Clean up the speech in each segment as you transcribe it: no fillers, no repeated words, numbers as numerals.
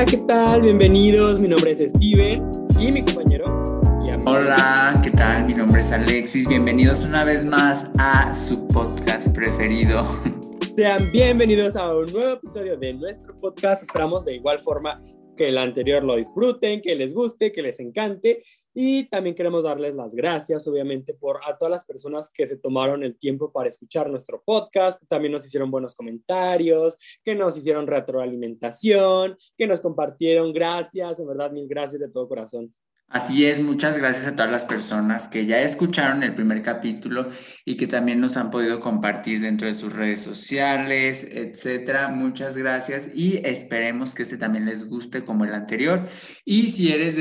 Hola, ¿qué tal? Bienvenidos, mi nombre es Steven y mi compañero y amigo. Hola, ¿qué tal? Mi nombre es Alexis. Bienvenidos una vez más a su podcast preferido. Sean bienvenidos a un nuevo episodio de nuestro podcast. Esperamos de igual forma que el anterior lo disfruten, que les guste, que les encante. Y también queremos darles las gracias, obviamente, a todas las personas que se tomaron el tiempo para escuchar nuestro podcast, que también nos hicieron buenos comentarios, que nos hicieron retroalimentación, que nos compartieron. Gracias, en verdad, mil gracias de todo corazón. Así es, muchas gracias a todas las personas que ya escucharon el primer capítulo y que también nos han podido compartir dentro de sus redes sociales, etcétera. Muchas gracias y esperemos que este también les guste como el anterior. Y si eres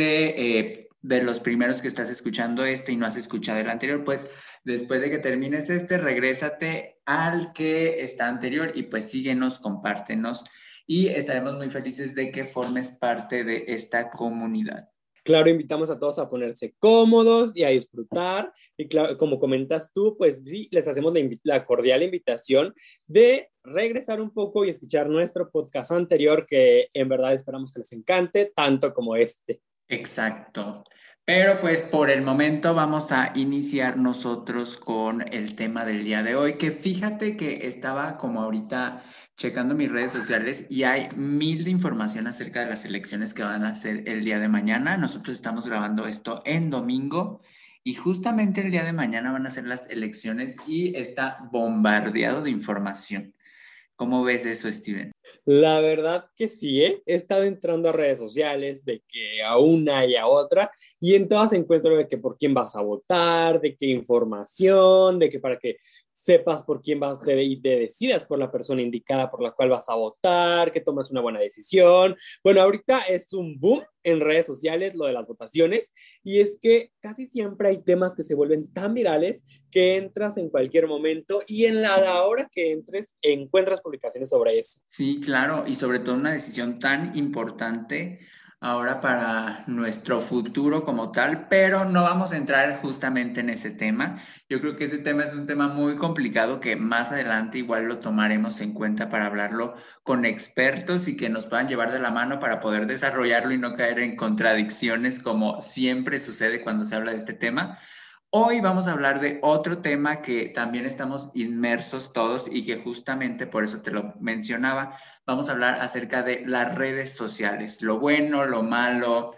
de los primeros que estás escuchando este y no has escuchado el anterior, pues después de que termines este, regrésate al que está anterior y pues síguenos, compártenos y estaremos muy felices de que formes parte de esta comunidad. Claro, invitamos a todos a ponerse cómodos y a disfrutar. Y claro, como comentas tú, pues sí, les hacemos la cordial invitación de regresar un poco y escuchar nuestro podcast anterior, que en verdad esperamos que les encante, tanto como este. Exacto. Pero pues por el momento vamos a iniciar nosotros con el tema del día de hoy, que fíjate que estaba como ahorita checando mis redes sociales y hay mil de información acerca de las elecciones que van a hacer el día de mañana. Nosotros estamos grabando esto en domingo y justamente el día de mañana van a ser las elecciones y está bombardeado de información. ¿Cómo ves eso, Steven? La verdad que sí, he estado entrando a redes sociales de que a una y a otra y en todas encuentro de que por quién vas a votar, de qué información, de que para que sepas por quién vas y te decidas por la persona indicada por la cual vas a votar, que tomes una buena decisión. Bueno, ahorita es un boom en redes sociales lo de las votaciones y es que casi siempre hay temas que se vuelven tan virales que entras en cualquier momento y en la hora que entres encuentras publicaciones sobre eso. Sí, claro, y sobre todo una decisión tan importante ahora para nuestro futuro como tal, pero no vamos a entrar justamente en ese tema. Yo creo que ese tema es un tema muy complicado que más adelante igual lo tomaremos en cuenta para hablarlo con expertos y que nos puedan llevar de la mano para poder desarrollarlo y no caer en contradicciones como siempre sucede cuando se habla de este tema. Hoy vamos a hablar de otro tema que también estamos inmersos todos y que justamente por eso te lo mencionaba. Vamos a hablar acerca de las redes sociales, lo bueno, lo malo,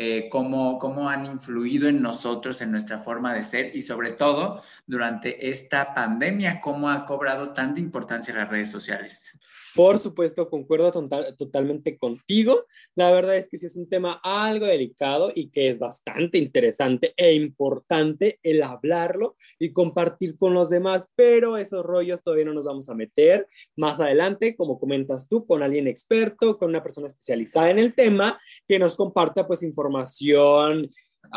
cómo han influido en nosotros, en nuestra forma de ser y sobre todo durante esta pandemia, cómo ha cobrado tanta importancia las redes sociales. Por supuesto, concuerdo totalmente contigo. La verdad es que sí es un tema algo delicado y que es bastante interesante e importante el hablarlo y compartir con los demás, pero esos rollos todavía no nos vamos a meter más adelante, como comentas tú, con alguien experto, con una persona especializada en el tema, que nos comparta pues información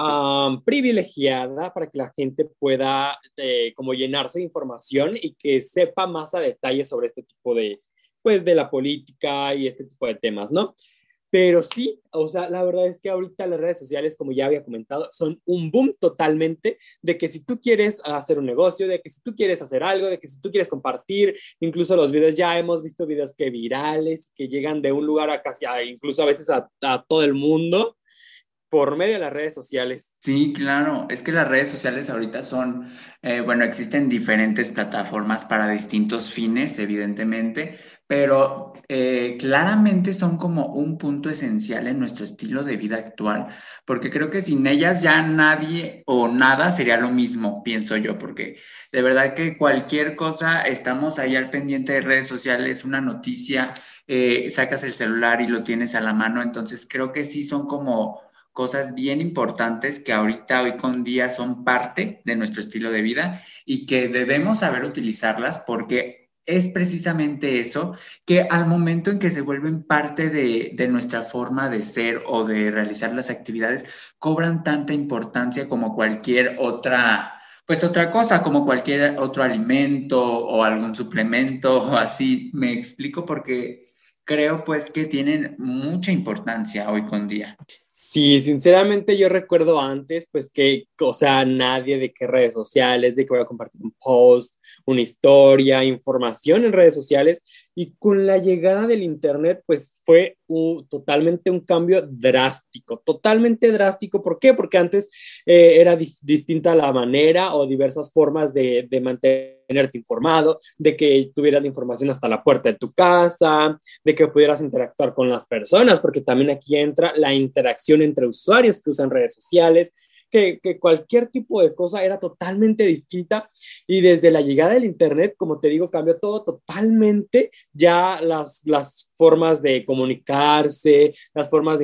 privilegiada para que la gente pueda como llenarse de información y que sepa más a detalle sobre este tipo de pues de la política y este tipo de temas, ¿no? Pero sí, o sea, la verdad es que ahorita las redes sociales, como ya había comentado, son un boom totalmente de que si tú quieres hacer un negocio, de que si tú quieres hacer algo, de que si tú quieres compartir, incluso los videos, ya hemos visto videos que virales, que llegan de un lugar a casi, incluso a veces a todo el mundo por medio de las redes sociales. Sí, claro, es que las redes sociales ahorita son, bueno, existen diferentes plataformas para distintos fines, evidentemente, pero claramente son como un punto esencial en nuestro estilo de vida actual, porque creo que sin ellas ya nadie o nada sería lo mismo, pienso yo, porque de verdad que cualquier cosa, estamos ahí al pendiente de redes sociales, una noticia, sacas el celular y lo tienes a la mano, entonces creo que sí son como cosas bien importantes que ahorita, hoy con día, son parte de nuestro estilo de vida y que debemos saber utilizarlas porque es precisamente eso, que al momento en que se vuelven parte de nuestra forma de ser o de realizar las actividades, cobran tanta importancia como cualquier otra, pues otra cosa, como cualquier otro alimento o algún suplemento o así. Me explico porque creo pues que tienen mucha importancia hoy con día. Sí, sinceramente yo recuerdo antes, pues que, o sea, nadie de qué redes sociales, de que voy a compartir un post, una historia, información en redes sociales, y con la llegada del Internet, pues fue totalmente un cambio drástico, totalmente drástico. ¿Por qué? Porque antes era distinta la manera o diversas formas de mantenerte informado, de que tuvieras la información hasta la puerta de tu casa, de que pudieras interactuar con las personas, porque también aquí entra la interacción entre usuarios que usan redes sociales, que cualquier tipo de cosa era totalmente distinta y desde la llegada del Internet, como te digo, cambió todo totalmente, ya las formas de comunicarse, las formas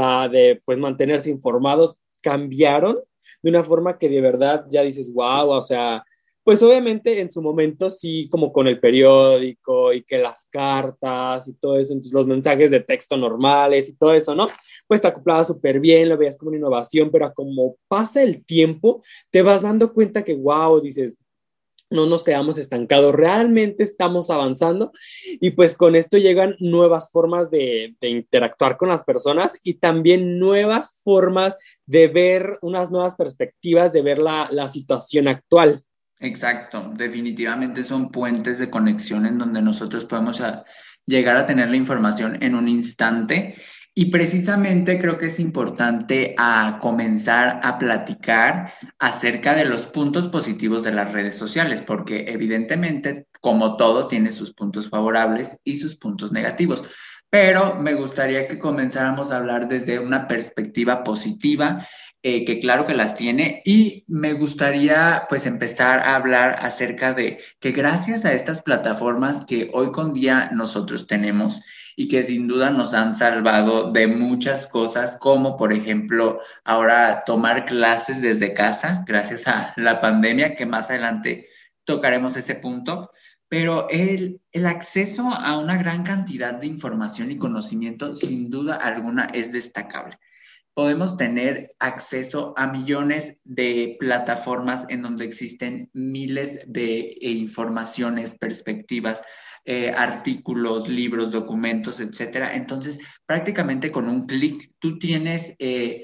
de pues, mantenerse informados cambiaron de una forma que de verdad ya dices, wow, o sea, pues obviamente en su momento sí, como con el periódico y que las cartas y todo eso, entonces los mensajes de texto normales y todo eso, ¿no? Pues te acoplaba súper bien, lo veías como una innovación, pero como pasa el tiempo, te vas dando cuenta que, wow, dices, no nos quedamos estancados, realmente estamos avanzando y pues con esto llegan nuevas formas de interactuar con las personas y también nuevas formas de ver unas nuevas perspectivas, de ver la situación actual. Exacto, definitivamente son puentes de conexión en donde nosotros podemos llegar a tener la información en un instante y precisamente creo que es importante comenzar a platicar acerca de los puntos positivos de las redes sociales, porque evidentemente, como todo, tiene sus puntos favorables y sus puntos negativos. Pero me gustaría que comenzáramos a hablar desde una perspectiva positiva que claro que las tiene y me gustaría pues empezar a hablar acerca de que gracias a estas plataformas que hoy con día nosotros tenemos y que sin duda nos han salvado de muchas cosas, como por ejemplo ahora tomar clases desde casa gracias a la pandemia, que más adelante tocaremos ese punto. Pero el acceso a una gran cantidad de información y conocimiento, sin duda alguna, es destacable. Podemos tener acceso a millones de plataformas en donde existen miles de informaciones, perspectivas, artículos, libros, documentos, etcétera. Entonces, prácticamente con un clic tú tienes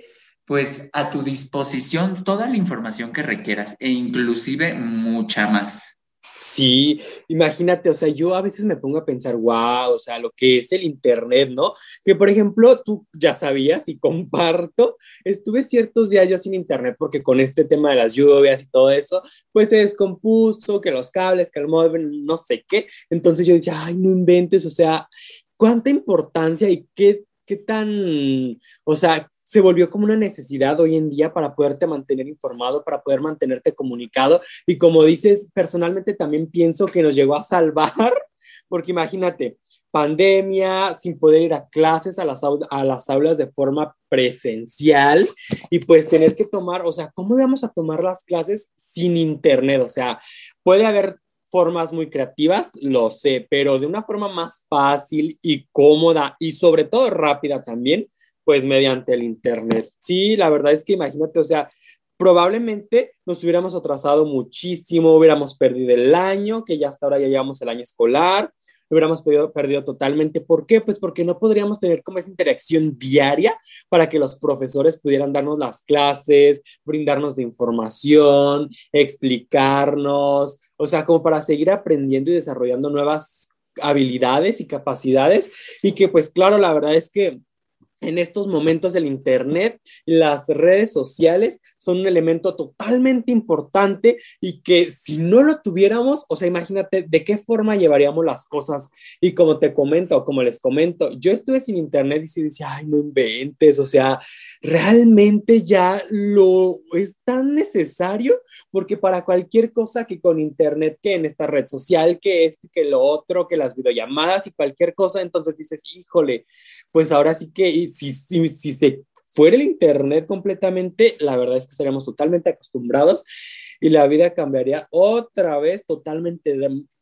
pues a tu disposición toda la información que requieras e inclusive mucha más. Sí, imagínate, o sea, yo a veces me pongo a pensar, wow, o sea, lo que es el Internet, ¿no? Que por ejemplo, tú ya sabías y comparto, estuve ciertos días yo sin Internet porque con este tema de las lluvias y todo eso, pues se descompuso, que los cables, que el módem, no sé qué. Entonces yo decía, ay, no inventes, o sea, cuánta importancia y qué tan, o sea, se volvió como una necesidad hoy en día para poderte mantener informado, para poder mantenerte comunicado y como dices, personalmente también pienso que nos llegó a salvar, porque imagínate, pandemia, sin poder ir a clases, a las aulas de forma presencial y pues tener que tomar, o sea, ¿cómo íbamos a tomar las clases sin internet? O sea, puede haber formas muy creativas, lo sé, pero de una forma más fácil y cómoda y sobre todo rápida también, pues mediante el internet. Sí, la verdad es que imagínate, o sea, probablemente nos hubiéramos atrasado muchísimo, hubiéramos perdido el año, que ya hasta ahora ya llevamos el año escolar, lo hubiéramos perdido totalmente. ¿Por qué? Pues porque no podríamos tener como esa interacción diaria para que los profesores pudieran darnos las clases, brindarnos la información, explicarnos, o sea, como para seguir aprendiendo y desarrollando nuevas habilidades y capacidades y que pues claro, la verdad es que en estos momentos el Internet, las redes sociales son un elemento totalmente importante y que si no lo tuviéramos, o sea, imagínate de qué forma llevaríamos las cosas. Y como te comento, o como les comento, yo estuve sin Internet y sí decía, ay, no inventes, o sea, realmente ya lo es tan necesario porque para cualquier cosa que con Internet, que en esta red social, que esto, que lo otro, que las videollamadas y cualquier cosa, entonces dices, híjole, pues ahora sí que si se fuera el Internet completamente, la verdad es que estaríamos totalmente acostumbrados y la vida cambiaría otra vez totalmente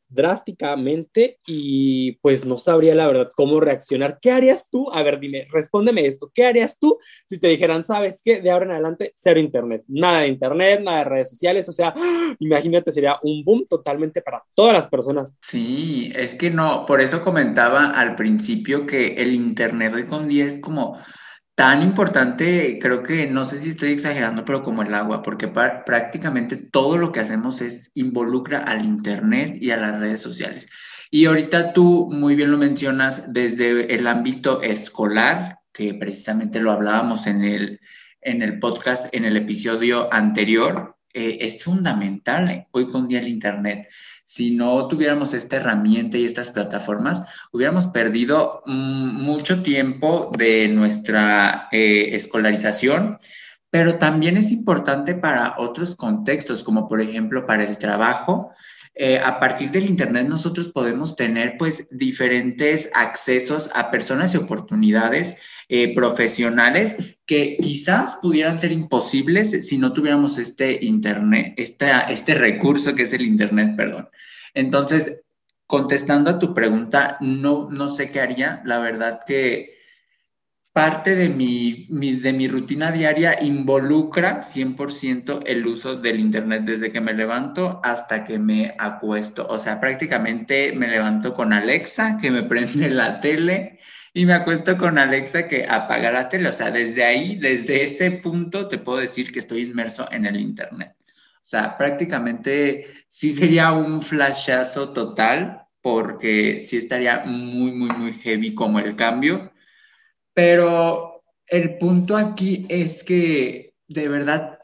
drásticamente y pues no sabría la verdad cómo reaccionar. ¿Qué harías tú? A ver, dime, respóndeme esto. ¿Qué harías tú si te dijeran, sabes qué, de ahora en adelante, cero internet, nada de redes sociales? O sea, imagínate, sería un boom totalmente para todas las personas. Sí, es que no, por eso comentaba al principio que el internet hoy con día es como tan importante, creo que, no sé si estoy exagerando, pero como el agua, porque prácticamente todo lo que hacemos involucra al internet y a las redes sociales. Y ahorita tú muy bien lo mencionas desde el ámbito escolar, que precisamente lo hablábamos en el podcast, en el episodio anterior, es fundamental hoy con día el internet. Si no tuviéramos esta herramienta y estas plataformas, hubiéramos perdido mucho tiempo de nuestra escolarización, pero también es importante para otros contextos, como por ejemplo para el trabajo. A partir del Internet nosotros podemos tener pues diferentes accesos a personas y oportunidades profesionales que quizás pudieran ser imposibles si no tuviéramos este Internet, este recurso que es el Internet, perdón. Entonces, contestando a tu pregunta, no sé qué haría. La verdad que parte de mi rutina diaria involucra 100% el uso del internet desde que me levanto hasta que me acuesto. O sea, prácticamente me levanto con Alexa, que me prende la tele, y me acuesto con Alexa que apaga la tele. O sea, desde ahí, desde ese punto, te puedo decir que estoy inmerso en el internet. O sea, prácticamente sí sería un flashazo total, porque sí estaría muy heavy como el cambio. Pero el punto aquí es que, de verdad,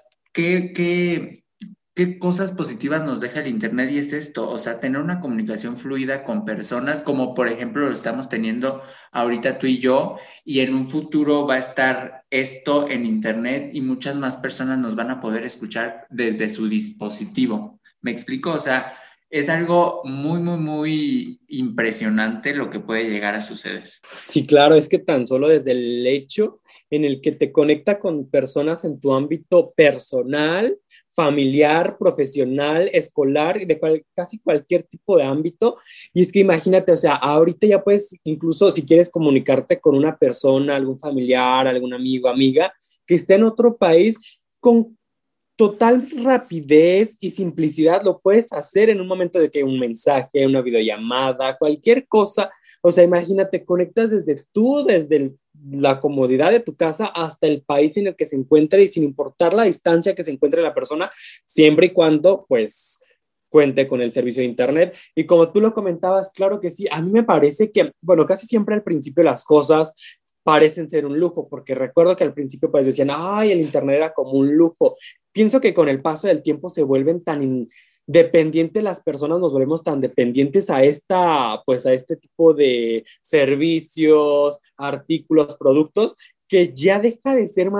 ¿qué cosas positivas nos deja el Internet? Y es esto, o sea, tener una comunicación fluida con personas, como por ejemplo lo estamos teniendo ahorita tú y yo, y en un futuro va a estar esto en Internet y muchas más personas nos van a poder escuchar desde su dispositivo. ¿Me explico? O sea, es algo muy impresionante lo que puede llegar a suceder. Sí, claro, es que tan solo desde el hecho en el que te conecta con personas en tu ámbito personal, familiar, profesional, escolar, casi cualquier tipo de ámbito. Y es que imagínate, o sea, ahorita ya puedes, incluso si quieres comunicarte con una persona, algún familiar, algún amigo, amiga, que esté en otro país, con total rapidez y simplicidad lo puedes hacer en un momento de que un mensaje, una videollamada, cualquier cosa. O sea, imagínate, conectas desde la comodidad de tu casa hasta el país en el que se encuentre y sin importar la distancia que se encuentre la persona, siempre y cuando, pues, cuente con el servicio de internet. Y como tú lo comentabas, claro que sí, a mí me parece que, bueno, casi siempre al principio las cosas parecen ser un lujo, porque recuerdo que al principio pues decían, ay, el internet era como un lujo. Pienso que con el paso del tiempo se vuelven tan dependientes las personas, nos volvemos tan dependientes pues a este tipo de servicios, artículos, productos, que ya deja de ser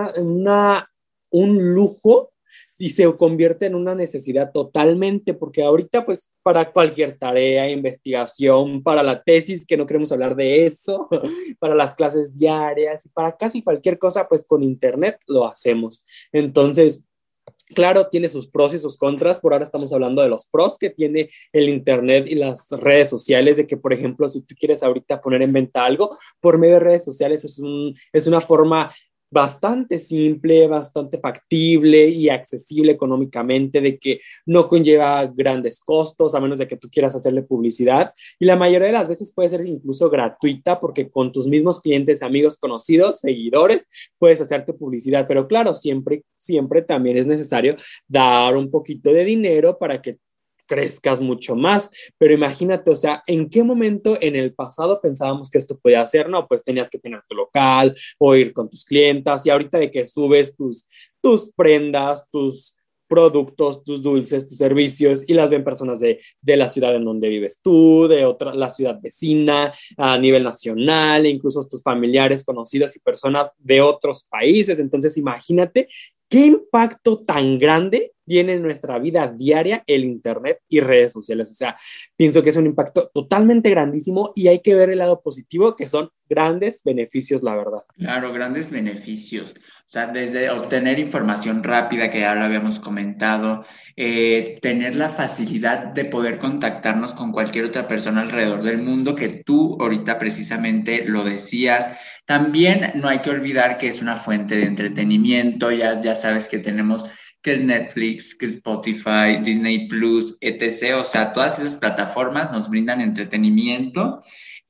un lujo y se convierte en una necesidad totalmente, porque ahorita pues para cualquier tarea, investigación, para la tesis, que no queremos hablar de eso, para las clases diarias, para casi cualquier cosa, pues con internet lo hacemos. Entonces, claro, tiene sus pros y sus contras. Por ahora estamos hablando de los pros que tiene el Internet y las redes sociales, de que, por ejemplo, si tú quieres ahorita poner en venta algo por medio de redes sociales, es una forma bastante simple, bastante factible y accesible económicamente, de que no conlleva grandes costos, a menos de que tú quieras hacerle publicidad. Y la mayoría de las veces puede ser incluso gratuita, porque con tus mismos clientes, amigos, conocidos, seguidores, puedes hacerte publicidad. Pero claro, siempre también es necesario dar un poquito de dinero para que crezcas mucho más. Pero imagínate, o sea, ¿en qué momento en el pasado pensábamos que esto podía hacer? No, pues tenías que tener tu local o ir con tus clientas, y ahorita de que subes tus prendas, tus productos, tus dulces, tus servicios, y las ven personas de la ciudad en donde vives tú, la ciudad vecina, a nivel nacional, e incluso tus familiares, conocidos y personas de otros países. Entonces, imagínate qué impacto tan grande tiene en nuestra vida diaria el Internet y redes sociales. O sea, pienso que es un impacto totalmente grandísimo y hay que ver el lado positivo, que son grandes beneficios, la verdad. Claro, grandes beneficios. O sea, desde obtener información rápida, que ya lo habíamos comentado, tener la facilidad de poder contactarnos con cualquier otra persona alrededor del mundo, que tú ahorita precisamente lo decías. También no hay que olvidar que es una fuente de entretenimiento. Ya sabes que tenemos que es Netflix, que es Spotify, Disney Plus, etc. O sea, todas esas plataformas nos brindan entretenimiento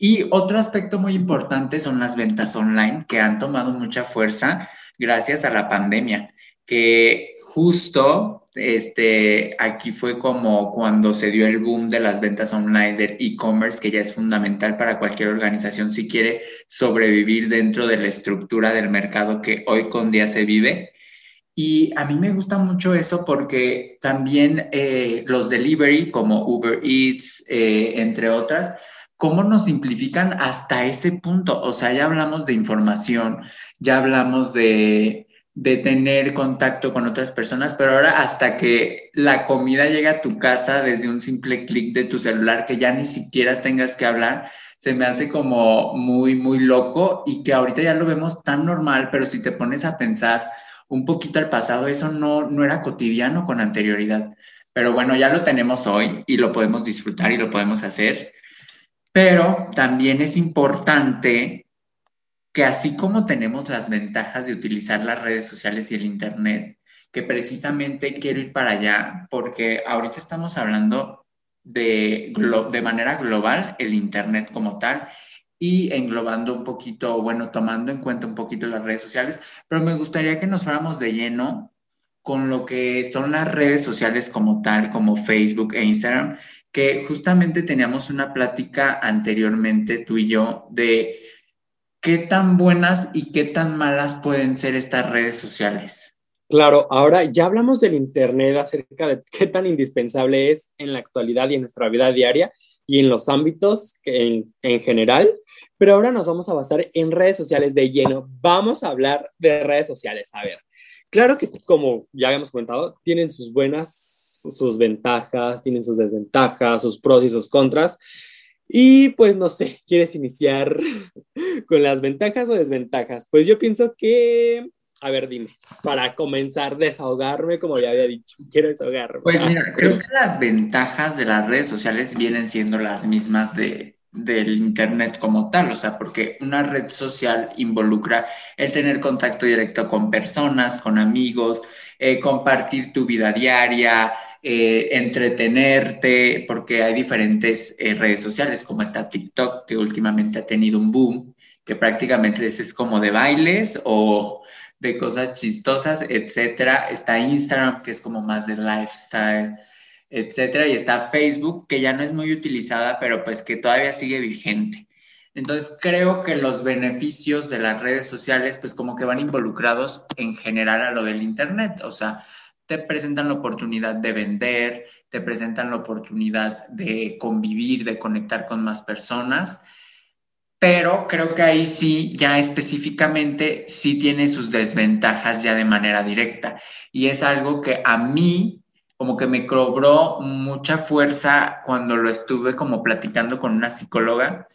Y otro aspecto muy importante son las ventas online, que han tomado mucha fuerza gracias a la pandemia, que justo aquí fue como cuando se dio el boom de las ventas online del e-commerce, que ya es fundamental para cualquier organización si quiere sobrevivir dentro de la estructura del mercado que hoy con día se vive. Y a mí me gusta mucho eso porque también los delivery como Uber Eats, entre otras, cómo nos simplifican hasta ese punto. O sea, ya hablamos de información, ya hablamos de tener contacto con otras personas, pero ahora hasta que la comida llega a tu casa desde un simple clic de tu celular, que ya ni siquiera tengas que hablar, se me hace como muy, muy loco y que ahorita ya lo vemos tan normal, pero si te pones a pensar un poquito al pasado, eso no era cotidiano con anterioridad. Pero bueno, ya lo tenemos hoy y lo podemos disfrutar y lo podemos hacer. Pero también es importante que así como tenemos las ventajas de utilizar las redes sociales y el Internet, que precisamente quiero ir para allá, porque ahorita estamos hablando de manera global el Internet como tal y englobando un poquito, bueno, tomando en cuenta un poquito las redes sociales, pero me gustaría que nos fuéramos de lleno con lo que son las redes sociales como tal, como Facebook e Instagram, que justamente teníamos una plática anteriormente tú y yo de qué tan buenas y qué tan malas pueden ser estas redes sociales. Claro, ahora ya hablamos del Internet acerca de qué tan indispensable es en la actualidad y en nuestra vida diaria y en los ámbitos en general, pero ahora nos vamos a basar en redes sociales de lleno. Vamos a hablar de redes sociales. A ver, claro que como ya habíamos comentado, tienen sus buenas, sus ventajas, tienen sus desventajas, sus pros y sus contras. Y pues no sé, ¿quieres iniciar con las ventajas o desventajas? Pues yo pienso que, a ver, dime, para comenzar, desahogarme, como ya había dicho, quiero desahogarme. Pues mira, creo que las ventajas de las redes sociales vienen siendo las mismas del Internet como tal, o sea, porque una red social involucra el tener contacto directo con personas, con amigos, compartir tu vida diaria, entretenerte, porque hay diferentes redes sociales, como está TikTok, que últimamente ha tenido un boom, que prácticamente es como de bailes o de cosas chistosas, etcétera. Está Instagram, que es como más de lifestyle, etcétera. Y está Facebook, que ya no es muy utilizada, pero pues que todavía sigue vigente. Entonces creo que los beneficios de las redes sociales pues como que van involucrados en general a lo del Internet. O sea, te presentan la oportunidad de vender, te presentan la oportunidad de convivir, de conectar con más personas, pero creo que ahí sí, ya específicamente, sí tiene sus desventajas ya de manera directa. Y es algo que a mí como que me cobró mucha fuerza cuando lo estuve como platicando con una psicóloga,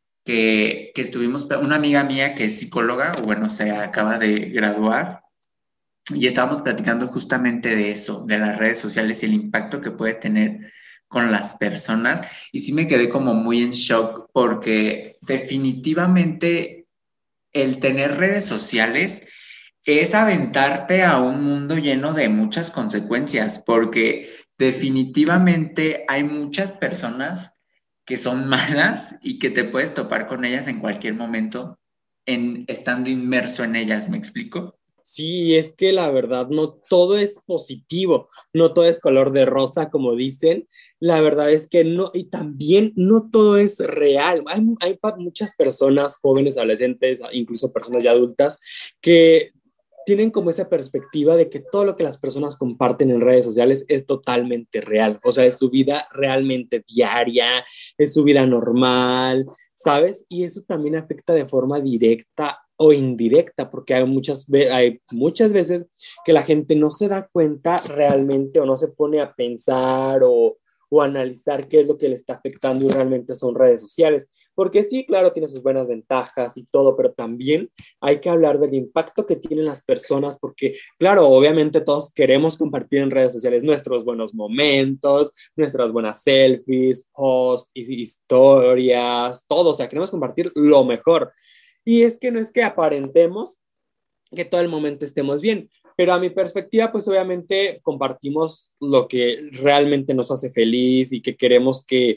que estuvimos, una amiga mía que es psicóloga, o bueno, se acaba de graduar, y estábamos platicando justamente de eso, de las redes sociales y el impacto que puede tener con las personas. Y sí me quedé como muy en shock porque definitivamente el tener redes sociales es aventarte a un mundo lleno de muchas consecuencias, porque definitivamente hay muchas personas que son malas y que te puedes topar con ellas en cualquier momento estando inmerso en ellas, ¿me explico? Sí, es que la verdad no todo es positivo, no todo es color de rosa, como dicen. La verdad es que no, y también no todo es real. Hay muchas personas, jóvenes, adolescentes, incluso personas ya adultas, que tienen como esa perspectiva de que todo lo que las personas comparten en redes sociales es totalmente real. O sea, es su vida realmente diaria, es su vida normal, ¿sabes? Y eso también afecta de forma directa o indirecta, porque hay muchas veces que la gente no se da cuenta realmente o no se pone a pensar o analizar qué es lo que le está afectando y realmente son redes sociales. Porque sí, claro, tiene sus buenas ventajas y todo, pero también hay que hablar del impacto que tienen las personas, porque claro, obviamente todos queremos compartir en redes sociales nuestros buenos momentos, nuestras buenas selfies, posts, historias, todo, o sea, queremos compartir lo mejor. Y es que no es que aparentemos que todo el momento estemos bien, pero a mi perspectiva, pues obviamente compartimos lo que realmente nos hace feliz y que queremos que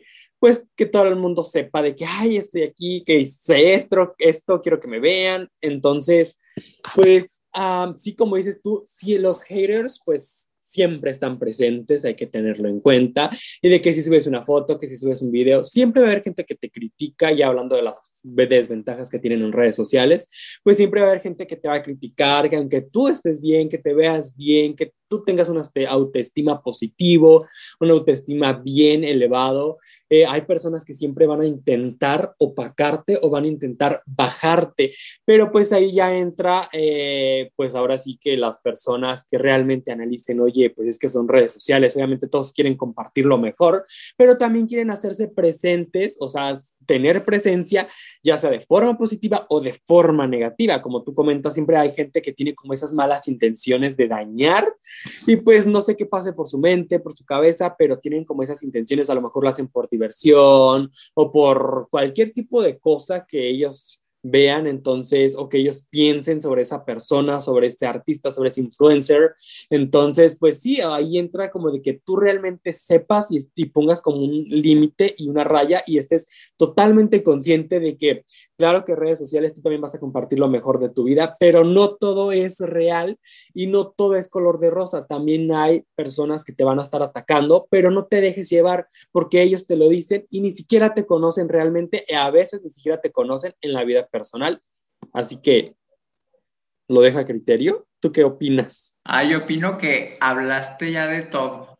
pues que todo el mundo sepa de que, ay, estoy aquí, que hice esto, quiero que me vean. Entonces, pues sí, como dices tú, sí, los haters, pues siempre están presentes, hay que tenerlo en cuenta, y de que si subes una foto, que si subes un video, siempre va a haber gente que te critica, ya hablando de las desventajas que tienen en redes sociales, pues siempre va a haber gente que te va a criticar, que aunque tú estés bien, que te veas bien, que tú tengas una autoestima positivo, una autoestima bien elevado, hay personas que siempre van a intentar opacarte o van a intentar bajarte, pero pues ahí ya entra, pues ahora sí que las personas que realmente analicen, oye, pues es que son redes sociales, obviamente todos quieren compartir lo mejor, pero también quieren hacerse presentes, o sea, tener presencia, ya sea de forma positiva o de forma negativa. Como tú comentas, siempre hay gente que tiene como esas malas intenciones de dañar y pues no sé qué pase por su mente, por su cabeza, pero tienen como esas intenciones, a lo mejor lo hacen por diversión o por cualquier tipo de cosa que ellos vean entonces o que ellos piensen sobre esa persona, sobre ese artista, sobre ese influencer. Entonces, pues sí, ahí entra como de que tú realmente sepas y pongas como un límite y una raya y estés totalmente consciente de que, claro que redes sociales tú también vas a compartir lo mejor de tu vida, pero no todo es real y no todo es color de rosa. También hay personas que te van a estar atacando, pero no te dejes llevar porque ellos te lo dicen y ni siquiera te conocen realmente, y a veces ni siquiera te conocen en la vida personal. Así que lo dejo a criterio. ¿Tú qué opinas? Yo opino que hablaste ya de todo.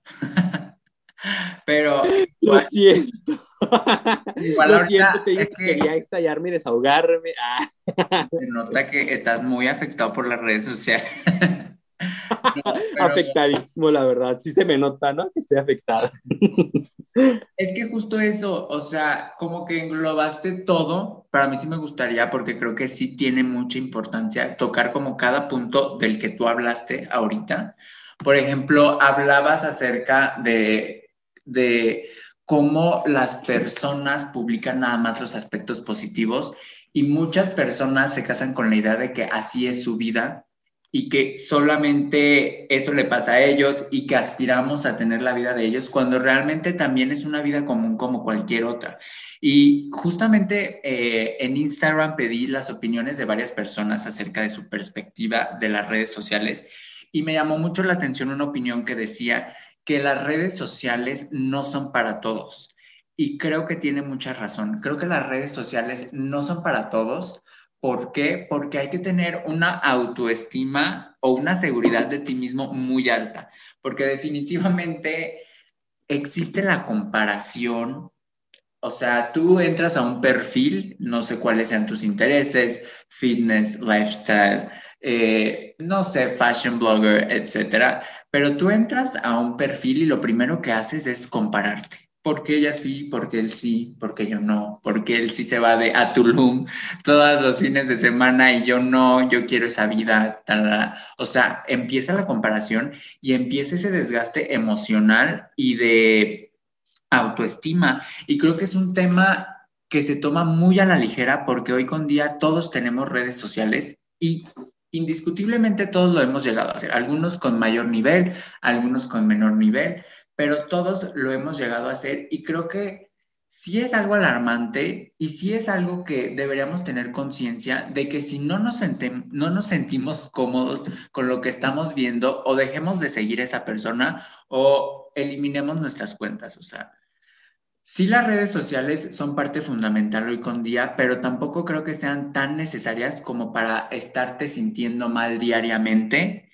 Pero Lo igual, siento. igual Lo siento, ahorita te es dije que que quería estallarme y desahogarme. se nota que estás muy afectado por las redes sociales. No, pero Afectadísimo, la verdad. Sí se me nota, ¿no? Que estoy afectada. es que justo eso, o sea, como que englobaste todo, para mí sí me gustaría, porque creo que sí tiene mucha importancia tocar como cada punto del que tú hablaste ahorita. Por ejemplo, hablabas acerca de cómo las personas publican nada más los aspectos positivos y muchas personas se casan con la idea de que así es su vida y que solamente eso le pasa a ellos y que aspiramos a tener la vida de ellos, cuando realmente también es una vida común como cualquier otra. Y justamente en Instagram pedí las opiniones de varias personas acerca de su perspectiva de las redes sociales y me llamó mucho la atención una opinión que decía que las redes sociales no son para todos. Y creo que tiene mucha razón. Creo que las redes sociales no son para todos. ¿Por qué? Porque hay que tener una autoestima o una seguridad de ti mismo muy alta, porque definitivamente existe la comparación. O sea, tú entras a un perfil, no sé cuáles sean tus intereses, fitness, lifestyle, no sé, fashion blogger, etcétera, pero tú entras a un perfil y lo primero que haces es compararte. ¿Por qué ella sí? ¿Por qué él sí? ¿Por qué yo no? ¿Por qué él sí se va a Tulum todos los fines de semana y yo no? Yo quiero esa vida. Tal. O sea, empieza la comparación y empieza ese desgaste emocional y de autoestima. Y creo que es un tema que se toma muy a la ligera porque hoy con día todos tenemos redes sociales y indiscutiblemente todos lo hemos llegado a hacer, algunos con mayor nivel, algunos con menor nivel, pero todos lo hemos llegado a hacer y creo que sí es algo alarmante y sí es algo que deberíamos tener conciencia de que si no nos sentimos cómodos con lo que estamos viendo o dejemos de seguir a esa persona o eliminemos nuestras cuentas, o sea, sí, las redes sociales son parte fundamental hoy con día, pero tampoco creo que sean tan necesarias como para estarte sintiendo mal diariamente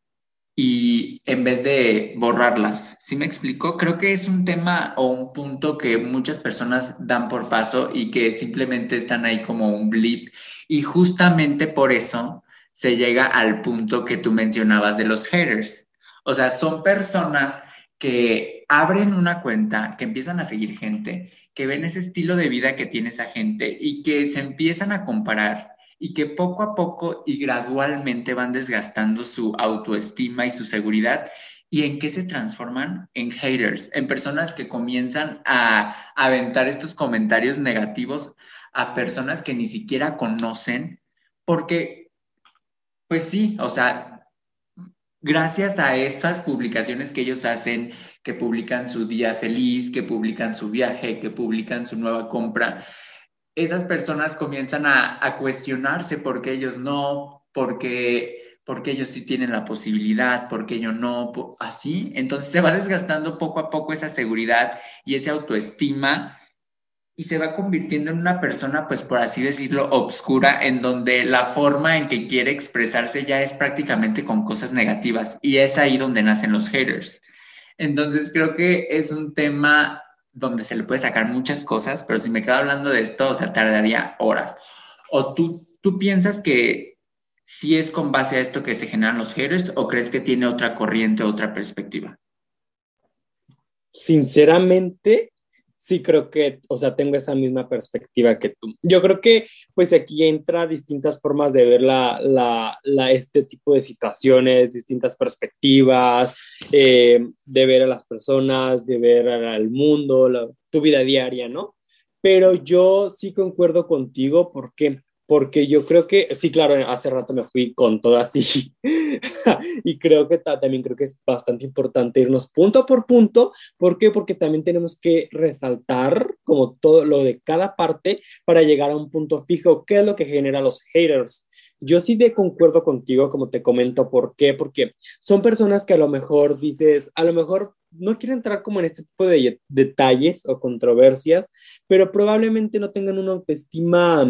y en vez de borrarlas. ¿Sí me explico? Creo que es un tema o un punto que muchas personas dan por paso y que simplemente están ahí como un blip. Y justamente por eso se llega al punto que tú mencionabas de los haters. O sea, son personas que abren una cuenta, que empiezan a seguir gente, que ven ese estilo de vida que tiene esa gente y que se empiezan a comparar y que poco a poco y gradualmente van desgastando su autoestima y su seguridad. ¿Y en qué se transforman? En haters, en personas que comienzan a aventar estos comentarios negativos a personas que ni siquiera conocen, porque, pues sí, o sea, gracias a esas publicaciones que ellos hacen, que publican su día feliz, que publican su viaje, que publican su nueva compra, esas personas comienzan a cuestionarse por qué ellos no, porque ellos sí tienen la posibilidad, porque yo no, así. Entonces se va desgastando poco a poco esa seguridad y esa autoestima y se va convirtiendo en una persona, pues por así decirlo, obscura, en donde la forma en que quiere expresarse ya es prácticamente con cosas negativas y es ahí donde nacen los haters. Entonces creo que es un tema donde se le puede sacar muchas cosas, pero si me quedo hablando de esto, o sea, tardaría horas. ¿O tú piensas que sí es con base a esto que se generan los haters o crees que tiene otra corriente, otra perspectiva? Sinceramente, sí creo que, o sea, tengo esa misma perspectiva que tú. Yo creo que, pues aquí entra distintas formas de ver este tipo de situaciones, distintas perspectivas, de ver a las personas, de ver al mundo, tu vida diaria, ¿no? Pero yo sí concuerdo contigo porque yo creo que, sí, claro, hace rato me fui con todo así y creo que también creo que es bastante importante irnos punto por punto. ¿Por qué? Porque también tenemos que resaltar como todo lo de cada parte para llegar a un punto fijo. ¿Qué es lo que genera los haters? Yo sí de concuerdo contigo, como te comento, ¿por qué? Porque son personas que a lo mejor dices, a lo mejor no quiero entrar como en este tipo de detalles o controversias, pero probablemente no tengan una autoestima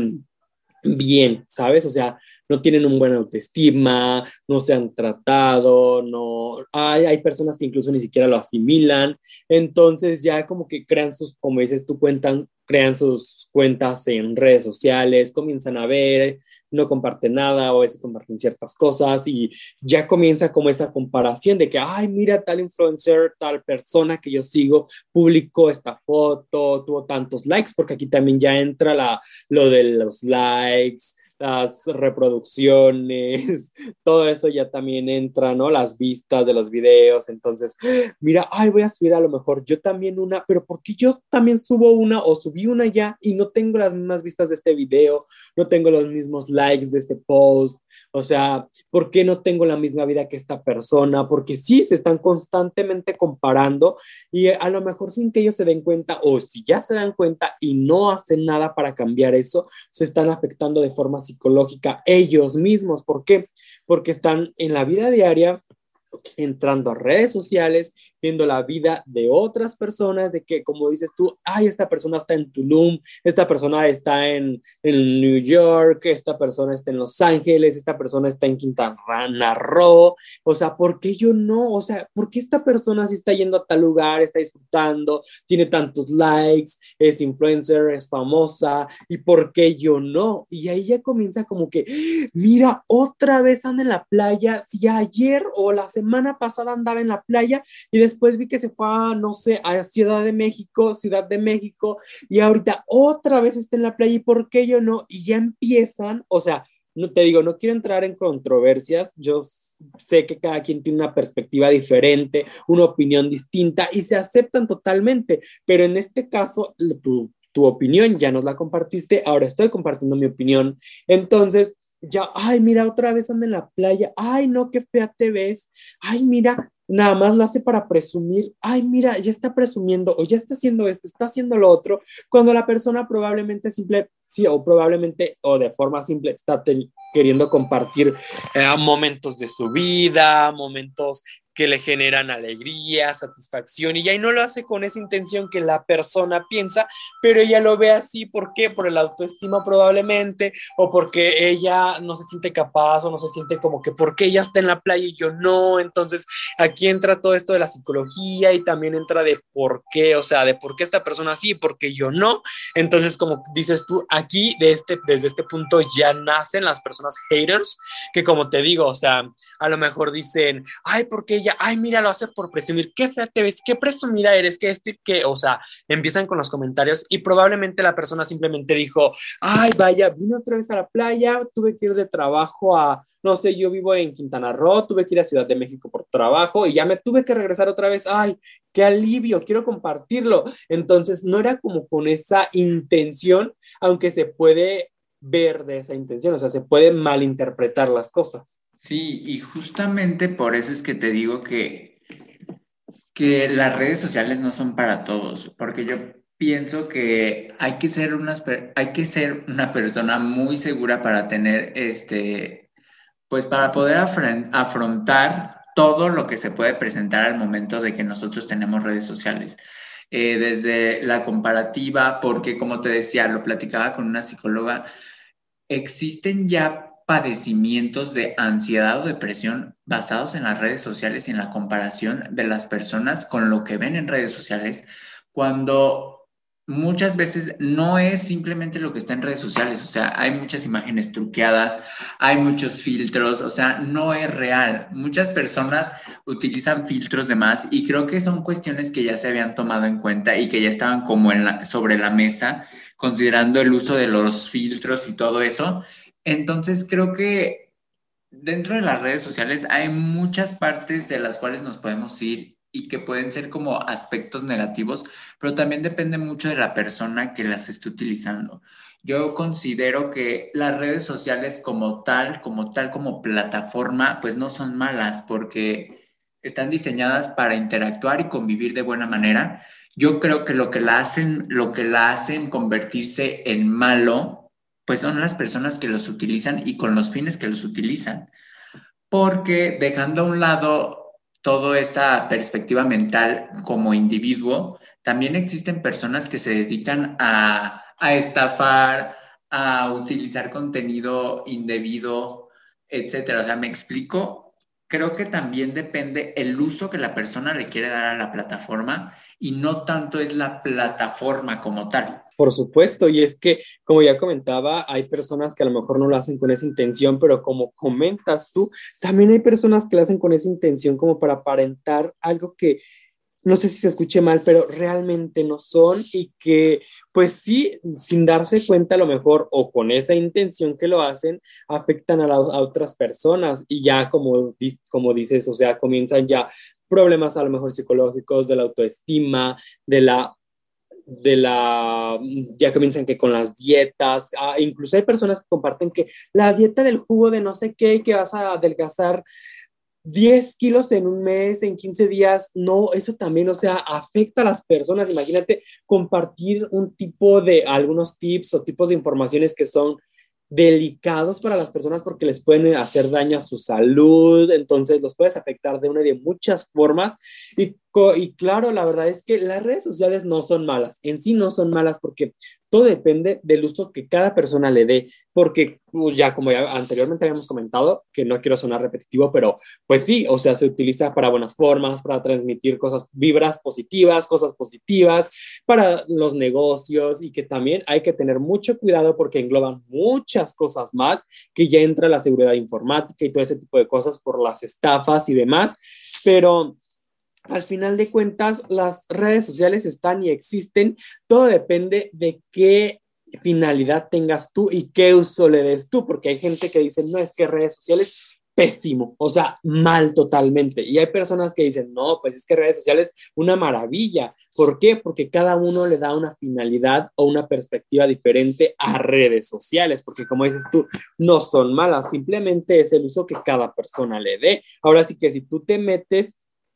bien, ¿sabes? O sea, no tienen un buen autoestima, no se han tratado, no, hay personas que incluso ni siquiera lo asimilan, entonces ya como que crean sus, como dices tú, crean sus cuentas en redes sociales, comienzan a ver, no comparten nada o a veces comparten ciertas cosas y ya comienza como esa comparación de que, ay, mira, tal influencer, tal persona que yo sigo publicó esta foto, tuvo tantos likes, porque aquí también ya entra lo de los likes, las reproducciones, todo eso ya también entra, ¿no? Las vistas de los videos, entonces, mira, ay, voy a subir a lo mejor yo también una, pero ¿por qué yo también subo una o subí una ya y no tengo las mismas vistas de este video, no tengo los mismos likes de este post? O sea, ¿por qué no tengo la misma vida que esta persona? Porque sí, se están constantemente comparando y a lo mejor sin que ellos se den cuenta o si ya se dan cuenta y no hacen nada para cambiar eso, se están afectando de forma psicológica ellos mismos. ¿Por qué? Porque están en la vida diaria entrando a redes sociales, viendo la vida de otras personas, de que, como dices tú, ay, esta persona está en Tulum, esta persona está en New York, esta persona está en Los Ángeles, esta persona está en Quintana Roo, o sea, ¿por qué yo no? O sea, ¿por qué esta persona sí está yendo a tal lugar, está disfrutando, tiene tantos likes, es influencer, es famosa, y por qué yo no? Y ahí ya comienza como que, mira, otra vez anda en la playa, si ayer o la semana pasada andaba en la playa y después vi que se fue a, no sé, a Ciudad de México, y ahorita otra vez está en la playa y por qué yo no, y ya empiezan, o sea, no te digo, no quiero entrar en controversias, yo sé que cada quien tiene una perspectiva diferente, una opinión distinta y se aceptan totalmente, pero en este caso, tu opinión ya nos la compartiste, ahora estoy compartiendo mi opinión, entonces ya, ay, mira, otra vez anda en la playa, ay, no, qué fea te ves, ay, mira, nada más lo hace para presumir, ay, mira, ya está presumiendo o ya está haciendo esto, está haciendo lo otro, cuando la persona probablemente simple, sí, o probablemente, o de forma simple, está queriendo compartir momentos de su vida, momentos que le generan alegría, satisfacción, y ahí no lo hace con esa intención que la persona piensa, pero ella lo ve así, ¿por qué? Por el autoestima probablemente, o porque ella no se siente capaz, o no se siente como que, ¿por qué ella está en la playa y yo no? Entonces, aquí entra todo esto de la psicología y también entra de por qué, o sea, de por qué esta persona sí y por qué yo no. Entonces, como dices tú, aquí desde este punto ya nacen las personas haters, que como te digo, o sea, a lo mejor dicen, ay, ¿por qué ella? Ay, mira, lo hace por presumir, qué fea te ves, qué presumida eres, que esto y que, o sea, empiezan con los comentarios y probablemente la persona simplemente dijo, ay, vaya, vine otra vez a la playa, tuve que ir de trabajo a, no sé, yo vivo en Quintana Roo, tuve que ir a Ciudad de México por trabajo y ya me tuve que regresar otra vez, ay, qué alivio, quiero compartirlo. Entonces, no era como con esa intención, aunque se puede ver de esa intención, o sea, se pueden malinterpretar las cosas. Sí, y justamente por eso es que te digo que las redes sociales no son para todos, porque yo pienso que hay que ser una persona muy segura para tener pues para poder afrontar todo lo que se puede presentar al momento de que nosotros tenemos redes sociales. Desde la comparativa, porque como te decía, lo platicaba con una psicóloga, existen ya padecimientos de ansiedad o depresión basados en las redes sociales y en la comparación de las personas con lo que ven en redes sociales, cuando muchas veces no es simplemente lo que está en redes sociales, o sea, hay muchas imágenes truqueadas, hay muchos filtros, o sea, no es real. Muchas personas utilizan filtros de más y creo que son cuestiones que ya se habían tomado en cuenta y que ya estaban como sobre la mesa considerando el uso de los filtros y todo eso. Entonces creo que dentro de las redes sociales hay muchas partes de las cuales nos podemos ir y que pueden ser como aspectos negativos, pero también depende mucho de la persona que las esté utilizando. Yo considero que las redes sociales como plataforma, pues no son malas porque están diseñadas para interactuar y convivir de buena manera. Yo creo que lo que la hacen convertirse en malo, pues son las personas que los utilizan y con los fines que los utilizan, porque dejando a un lado toda esa perspectiva mental como individuo, también existen personas que se dedican a estafar, a utilizar contenido indebido, etcétera. O sea, me explico. Creo que también depende el uso que la persona le quiere dar a la plataforma y no tanto es la plataforma como tal. Por supuesto, y es que, como ya comentaba, hay personas que a lo mejor no lo hacen con esa intención, pero como comentas tú, también hay personas que lo hacen con esa intención como para aparentar algo que no sé si se escuche mal, pero realmente no son y que pues sí, sin darse cuenta a lo mejor o con esa intención que lo hacen, afectan a otras personas y ya como dices, o sea, comienzan ya problemas a lo mejor psicológicos, de la autoestima, de ya comienzan que con las dietas, incluso hay personas que comparten que la dieta del jugo de no sé qué, que vas a adelgazar 10 kilos en un mes, en 15 días, no, eso también, o sea, afecta a las personas. Imagínate compartir un tipo de algunos tips o tipos de informaciones que son delicados para las personas porque les pueden hacer daño a su salud, entonces los puedes afectar de una y de muchas formas. Y claro, la verdad es que las redes sociales no son malas, en sí no son malas porque todo depende del uso que cada persona le dé, porque ya como ya anteriormente habíamos comentado, que no quiero sonar repetitivo, pero pues sí, o sea, se utiliza para buenas formas, para transmitir cosas, vibras positivas, cosas positivas, para los negocios y que también hay que tener mucho cuidado porque engloban muchas cosas más, que ya entra la seguridad informática y todo ese tipo de cosas por las estafas y demás, pero al final de cuentas, las redes sociales están y existen. Todo depende de qué finalidad tengas tú y qué uso le des tú, porque hay gente que dice, no, es que redes sociales, pésimo, o sea, mal totalmente. Y hay personas que dicen, no, pues es que redes sociales, una maravilla. ¿Por qué? Porque cada uno le da una finalidad o una perspectiva diferente a redes sociales, porque como dices tú, no son malas, simplemente es el uso que cada persona le dé. Ahora sí que si tú te metes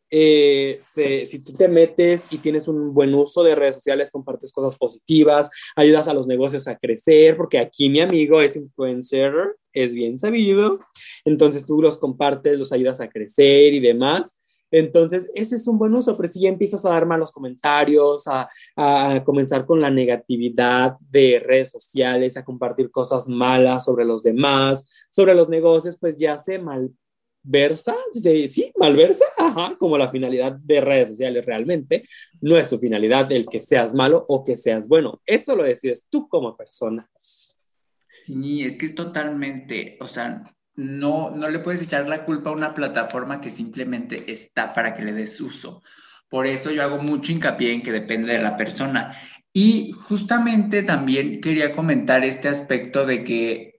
si tú te metes y tienes un buen uso de redes sociales, compartes cosas positivas, ayudas a los negocios a crecer, porque aquí mi amigo es influencer, es bien sabido, entonces tú los compartes, los ayudas a crecer y demás. Entonces, ese es un buen uso, pero si ya empiezas a dar malos comentarios, a comenzar con la negatividad de redes sociales, a compartir cosas malas sobre los demás, sobre los negocios, pues ya se malversa, sí, malversa, ajá, como la finalidad de redes sociales realmente, no es su finalidad el que seas malo o que seas bueno, eso lo decides tú como persona. Sí, es que es totalmente, o sea, no le puedes echar la culpa a una plataforma que simplemente está para que le des uso. Por eso yo hago mucho hincapié en que depende de la persona. Y justamente también quería comentar este aspecto de que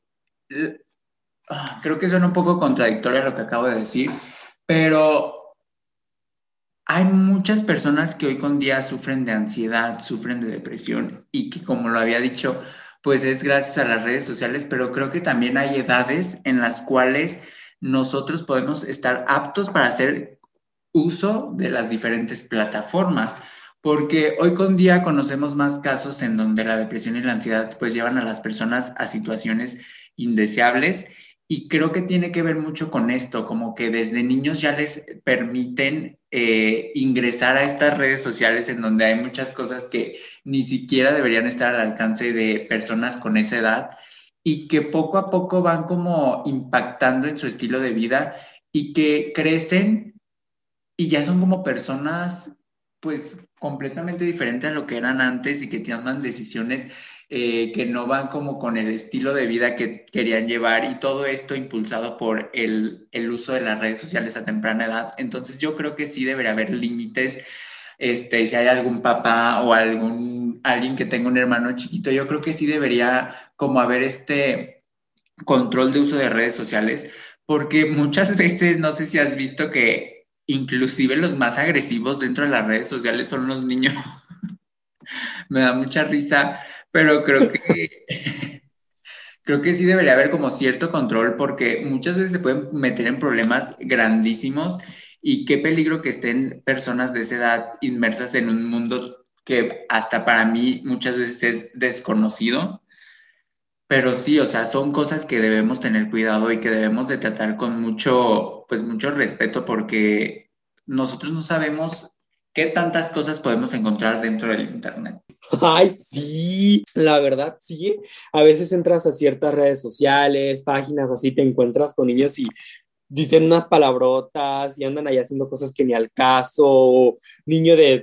creo que suena un poco contradictorio lo que acabo de decir, pero hay muchas personas que hoy con día sufren de ansiedad, sufren de depresión y que como lo había dicho, pues es gracias a las redes sociales, pero creo que también hay edades en las cuales nosotros podemos estar aptos para hacer uso de las diferentes plataformas, porque hoy con día conocemos más casos en donde la depresión y la ansiedad pues llevan a las personas a situaciones indeseables y creo que tiene que ver mucho con esto, como que desde niños ya les permiten ingresar a estas redes sociales en donde hay muchas cosas que ni siquiera deberían estar al alcance de personas con esa edad y que poco a poco van como impactando en su estilo de vida y que crecen y ya son como personas pues completamente diferentes a lo que eran antes y que toman decisiones que no van como con el estilo de vida que querían llevar y todo esto impulsado por el uso de las redes sociales a temprana edad. Entonces yo creo que sí debería haber límites. Si hay algún papá o alguien que tenga un hermano chiquito, yo creo que sí debería como haber este control de uso de redes sociales, porque muchas veces, no sé si has visto que inclusive los más agresivos dentro de las redes sociales son los niños. Me da mucha risa, pero creo que sí debería haber como cierto control porque muchas veces se pueden meter en problemas grandísimos y qué peligro que estén personas de esa edad inmersas en un mundo que hasta para mí muchas veces es desconocido. Pero sí, o sea, son cosas que debemos tener cuidado y que debemos de tratar con mucho, pues mucho respeto porque nosotros no sabemos qué tantas cosas podemos encontrar dentro del internet. Ay, sí, la verdad, sí. A veces entras a ciertas redes sociales, páginas así, te encuentras con niños y dicen unas palabrotas y andan ahí haciendo cosas que ni al caso. O niño de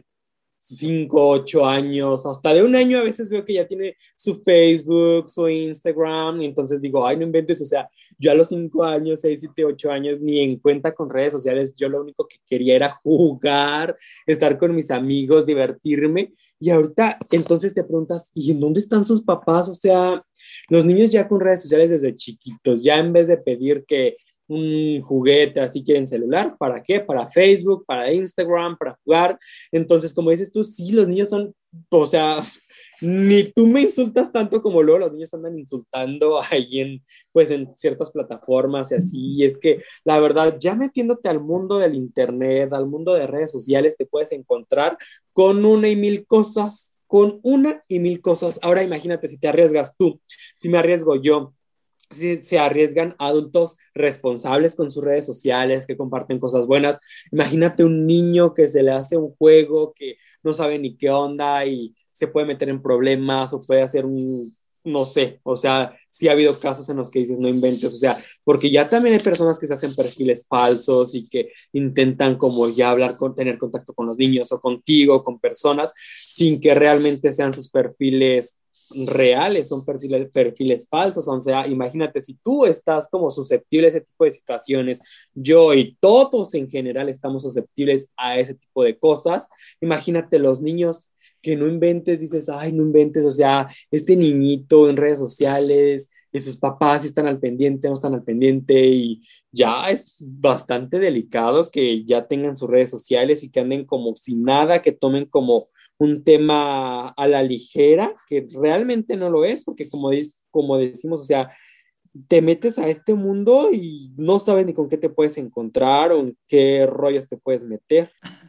5, 8 años, hasta de un año a veces veo que ya tiene su Facebook, su Instagram, y entonces digo, ay, no inventes, o sea, yo a los 5 años, 6, 7, 8 años, ni en cuenta con redes sociales, yo lo único que quería era jugar, estar con mis amigos, divertirme, y ahorita entonces te preguntas, ¿y en dónde están sus papás? O sea, los niños ya con redes sociales desde chiquitos, ya en vez de pedir que un juguete, así quieren celular, ¿para qué? Para Facebook, para Instagram, para jugar. Entonces, como dices tú, sí, los niños son, o sea, ni tú me insultas tanto como luego los niños andan insultando ahí pues en ciertas plataformas y así. Y es que la verdad, ya metiéndote al mundo del internet, al mundo de redes sociales, te puedes encontrar con una y mil cosas, con una y mil cosas. Ahora imagínate si te arriesgas tú, si me arriesgo yo, si se arriesgan adultos responsables con sus redes sociales, que comparten cosas buenas. Imagínate un niño que se le hace un juego que no sabe ni qué onda y se puede meter en problemas o puede hacer no sé, o sea, sí ha habido casos en los que dices no inventes, o sea, porque ya también hay personas que se hacen perfiles falsos y que intentan como ya hablar tener contacto con los niños o contigo, con personas, sin que realmente sean sus perfiles reales, son perfiles falsos, o sea, imagínate si tú estás como susceptible a ese tipo de situaciones, yo y todos en general estamos susceptibles a ese tipo de cosas, imagínate los niños que no inventes, dices, ay, no inventes, o sea, este niñito en redes sociales, y sus papás están al pendiente, no están al pendiente, y ya es bastante delicado que ya tengan sus redes sociales y que anden como sin nada, que tomen como un tema a la ligera, que realmente no lo es, porque como decimos, o sea, te metes a este mundo y no sabes ni con qué te puedes encontrar o en qué rollos te puedes meter.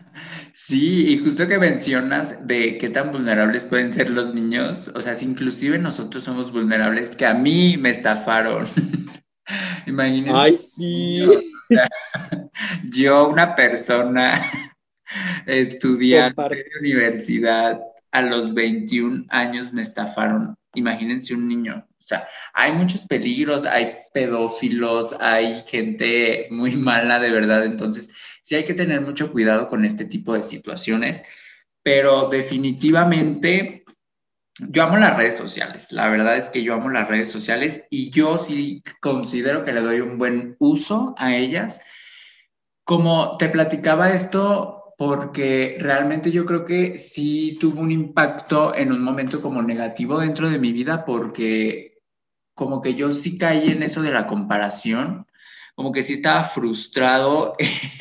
Sí, y justo que mencionas de qué tan vulnerables pueden ser los niños, o sea, si inclusive nosotros somos vulnerables, que a mí me estafaron. Imagínense, Ay, niños, sí, o sea, yo, una persona estudiante comparte. de universidad, a los 21 años me estafaron. Imagínense un niño. O sea, hay muchos peligros, hay pedófilos, hay gente muy mala de verdad. Entonces, sí hay que tener mucho cuidado con este tipo de situaciones. Pero definitivamente, yo amo las redes sociales. La verdad es que yo amo las redes sociales y yo sí considero que le doy un buen uso a ellas. Como te platicaba esto, porque realmente yo creo que sí tuvo un impacto en un momento como negativo dentro de mi vida, porque como que yo sí caí en eso de la comparación, como que sí estaba frustrado,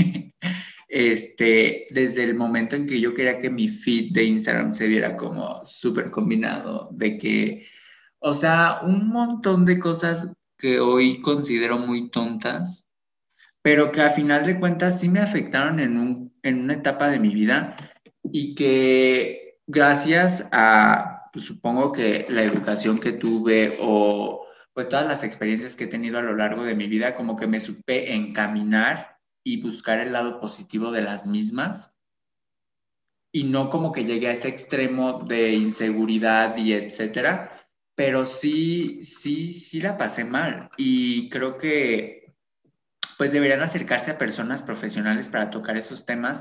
desde el momento en que yo quería que mi feed de Instagram se viera como súper combinado, de que, o sea, un montón de cosas que hoy considero muy tontas pero que a final de cuentas sí me afectaron en una etapa de mi vida y que gracias a, pues, supongo que la educación que tuve o pues todas las experiencias que he tenido a lo largo de mi vida, como que me supe encaminar y buscar el lado positivo de las mismas y no como que llegué a ese extremo de inseguridad y etcétera, pero sí la pasé mal y creo que pues deberían acercarse a personas profesionales para tocar esos temas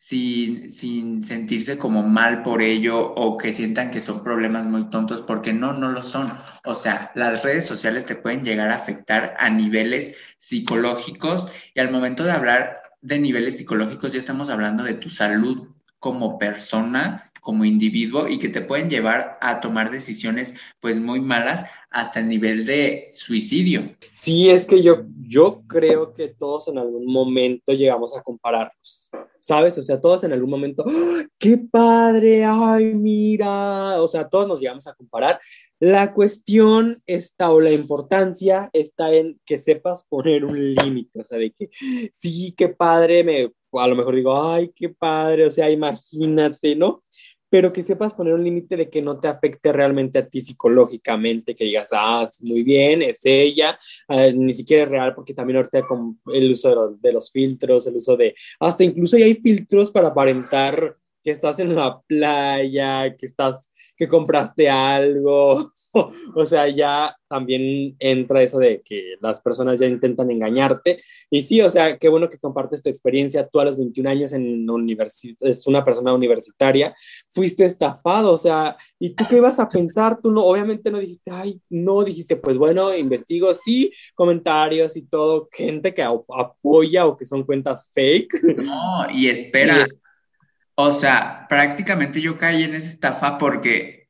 sin sentirse como mal por ello o que sientan que son problemas muy tontos, porque no lo son. O sea, las redes sociales te pueden llegar a afectar a niveles psicológicos y al momento de hablar de niveles psicológicos ya estamos hablando de tu salud como persona, como individuo y que te pueden llevar a tomar decisiones pues muy malas hasta el nivel de suicidio. Sí, es que yo creo que todos en algún momento llegamos a compararnos, ¿sabes? O sea, todos en algún momento, ¡ah! ¡Qué padre! ¡Ay, mira! O sea, todos nos llegamos a comparar. La cuestión está, o la importancia está en que sepas poner un límite, o sea, de que sí, qué padre, a lo mejor digo, ay, qué padre, o sea, imagínate, ¿no? Pero que sepas poner un límite de que no te afecte realmente a ti psicológicamente, que digas, ah, sí, muy bien, es ella, ni siquiera es real, porque también ahorita con el uso de los filtros, el uso de, hasta incluso ya hay filtros para aparentar que estás en una playa, que compraste algo, o sea, ya también entra eso de que las personas ya intentan engañarte, y sí, o sea, qué bueno que compartes tu experiencia, tú a los 21 años en universidad, es una persona universitaria, fuiste estafado, o sea, ¿y tú qué ibas a pensar? Tú no, obviamente no dijiste, ay, no, dijiste, pues bueno, investigo, sí, comentarios y todo, gente que apoya o que son cuentas fake, No, y y espera, o sea, prácticamente yo caí en esa estafa porque,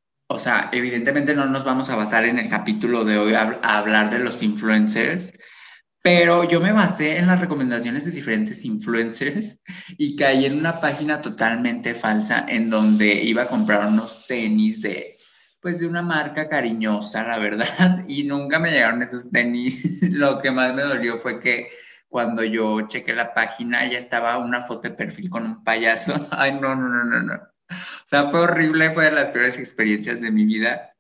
o sea, evidentemente no nos vamos a basar en el capítulo de hoy a hablar de los influencers, pero yo me basé en las recomendaciones de diferentes influencers y caí en una página totalmente falsa en donde iba a comprar unos tenis de, pues de una marca cariñosa, la verdad, y nunca me llegaron esos tenis. Lo que más me dolió fue que cuando yo chequé la página ya estaba una foto de perfil con un payaso. Ay, no. O sea, fue horrible, fue de las peores experiencias de mi vida.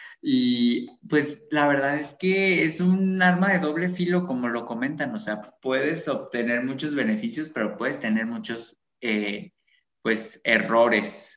Y pues la verdad es que es un arma de doble filo, como lo comentan, o sea, puedes obtener muchos beneficios, pero puedes tener muchos, pues, errores.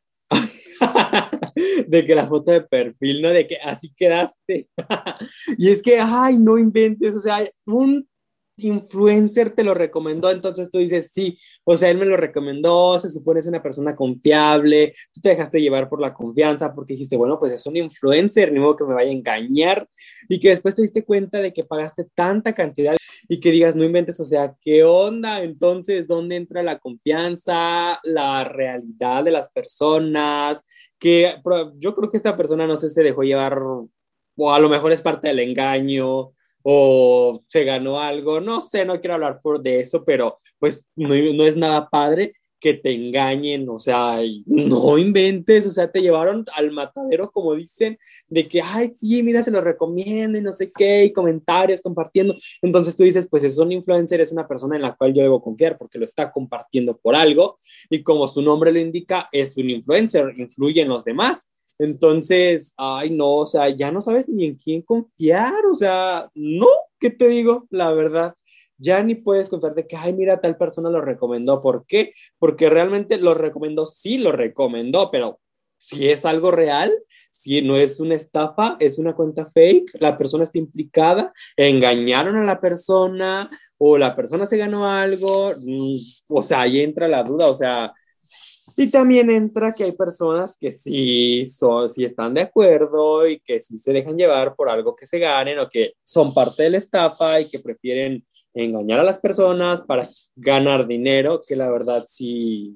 de que la foto de perfil, ¿no? De que así quedaste. Y es que, ay, no inventes, o sea, un influencer te lo recomendó, entonces tú dices, sí, o sea, él me lo recomendó, se supone es una persona confiable, tú te dejaste llevar por la confianza porque dijiste, bueno, pues es un influencer, ni modo que me vaya a engañar, y que después te diste cuenta de que pagaste tanta cantidad y que digas, no inventes, o sea, ¿qué onda? Entonces, ¿dónde entra la confianza, la realidad de las personas? Que yo creo que esta persona no sé, se dejó llevar, o a lo mejor es parte del engaño, o se ganó algo, no sé, no quiero hablar de eso, pero pues no es nada padre que te engañen, o sea, no inventes, o sea, te llevaron al matadero, como dicen, de que, ay, sí, mira, se lo recomiendo y no sé qué, y comentarios, compartiendo. Entonces tú dices, pues es un influencer, es una persona en la cual yo debo confiar porque lo está compartiendo por algo, y como su nombre lo indica, es un influencer, influye en los demás. Entonces, ay, no, o sea, ya no sabes ni en quién confiar, o sea, no, ¿qué te digo? La verdad, ya ni puedes confiar de que, ay, mira, tal persona lo recomendó. ¿Por qué? Porque realmente lo recomendó, sí lo recomendó, pero si es algo real, si no es una estafa, es una cuenta fake, la persona está implicada, engañaron a la persona o la persona se ganó algo, o sea, ahí entra la duda, o sea, y también entra que hay personas que sí están de acuerdo y que sí se dejan llevar por algo que se ganen o que son parte de la estafa y que prefieren engañar a las personas para ganar dinero, que la verdad sí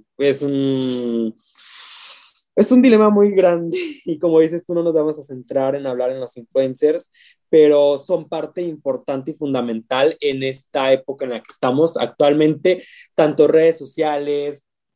es un dilema muy grande y como dices tú no nos vamos a centrar en hablar en los influencers, pero son parte importante y fundamental en esta época en la que estamos actualmente, tanto redes sociales,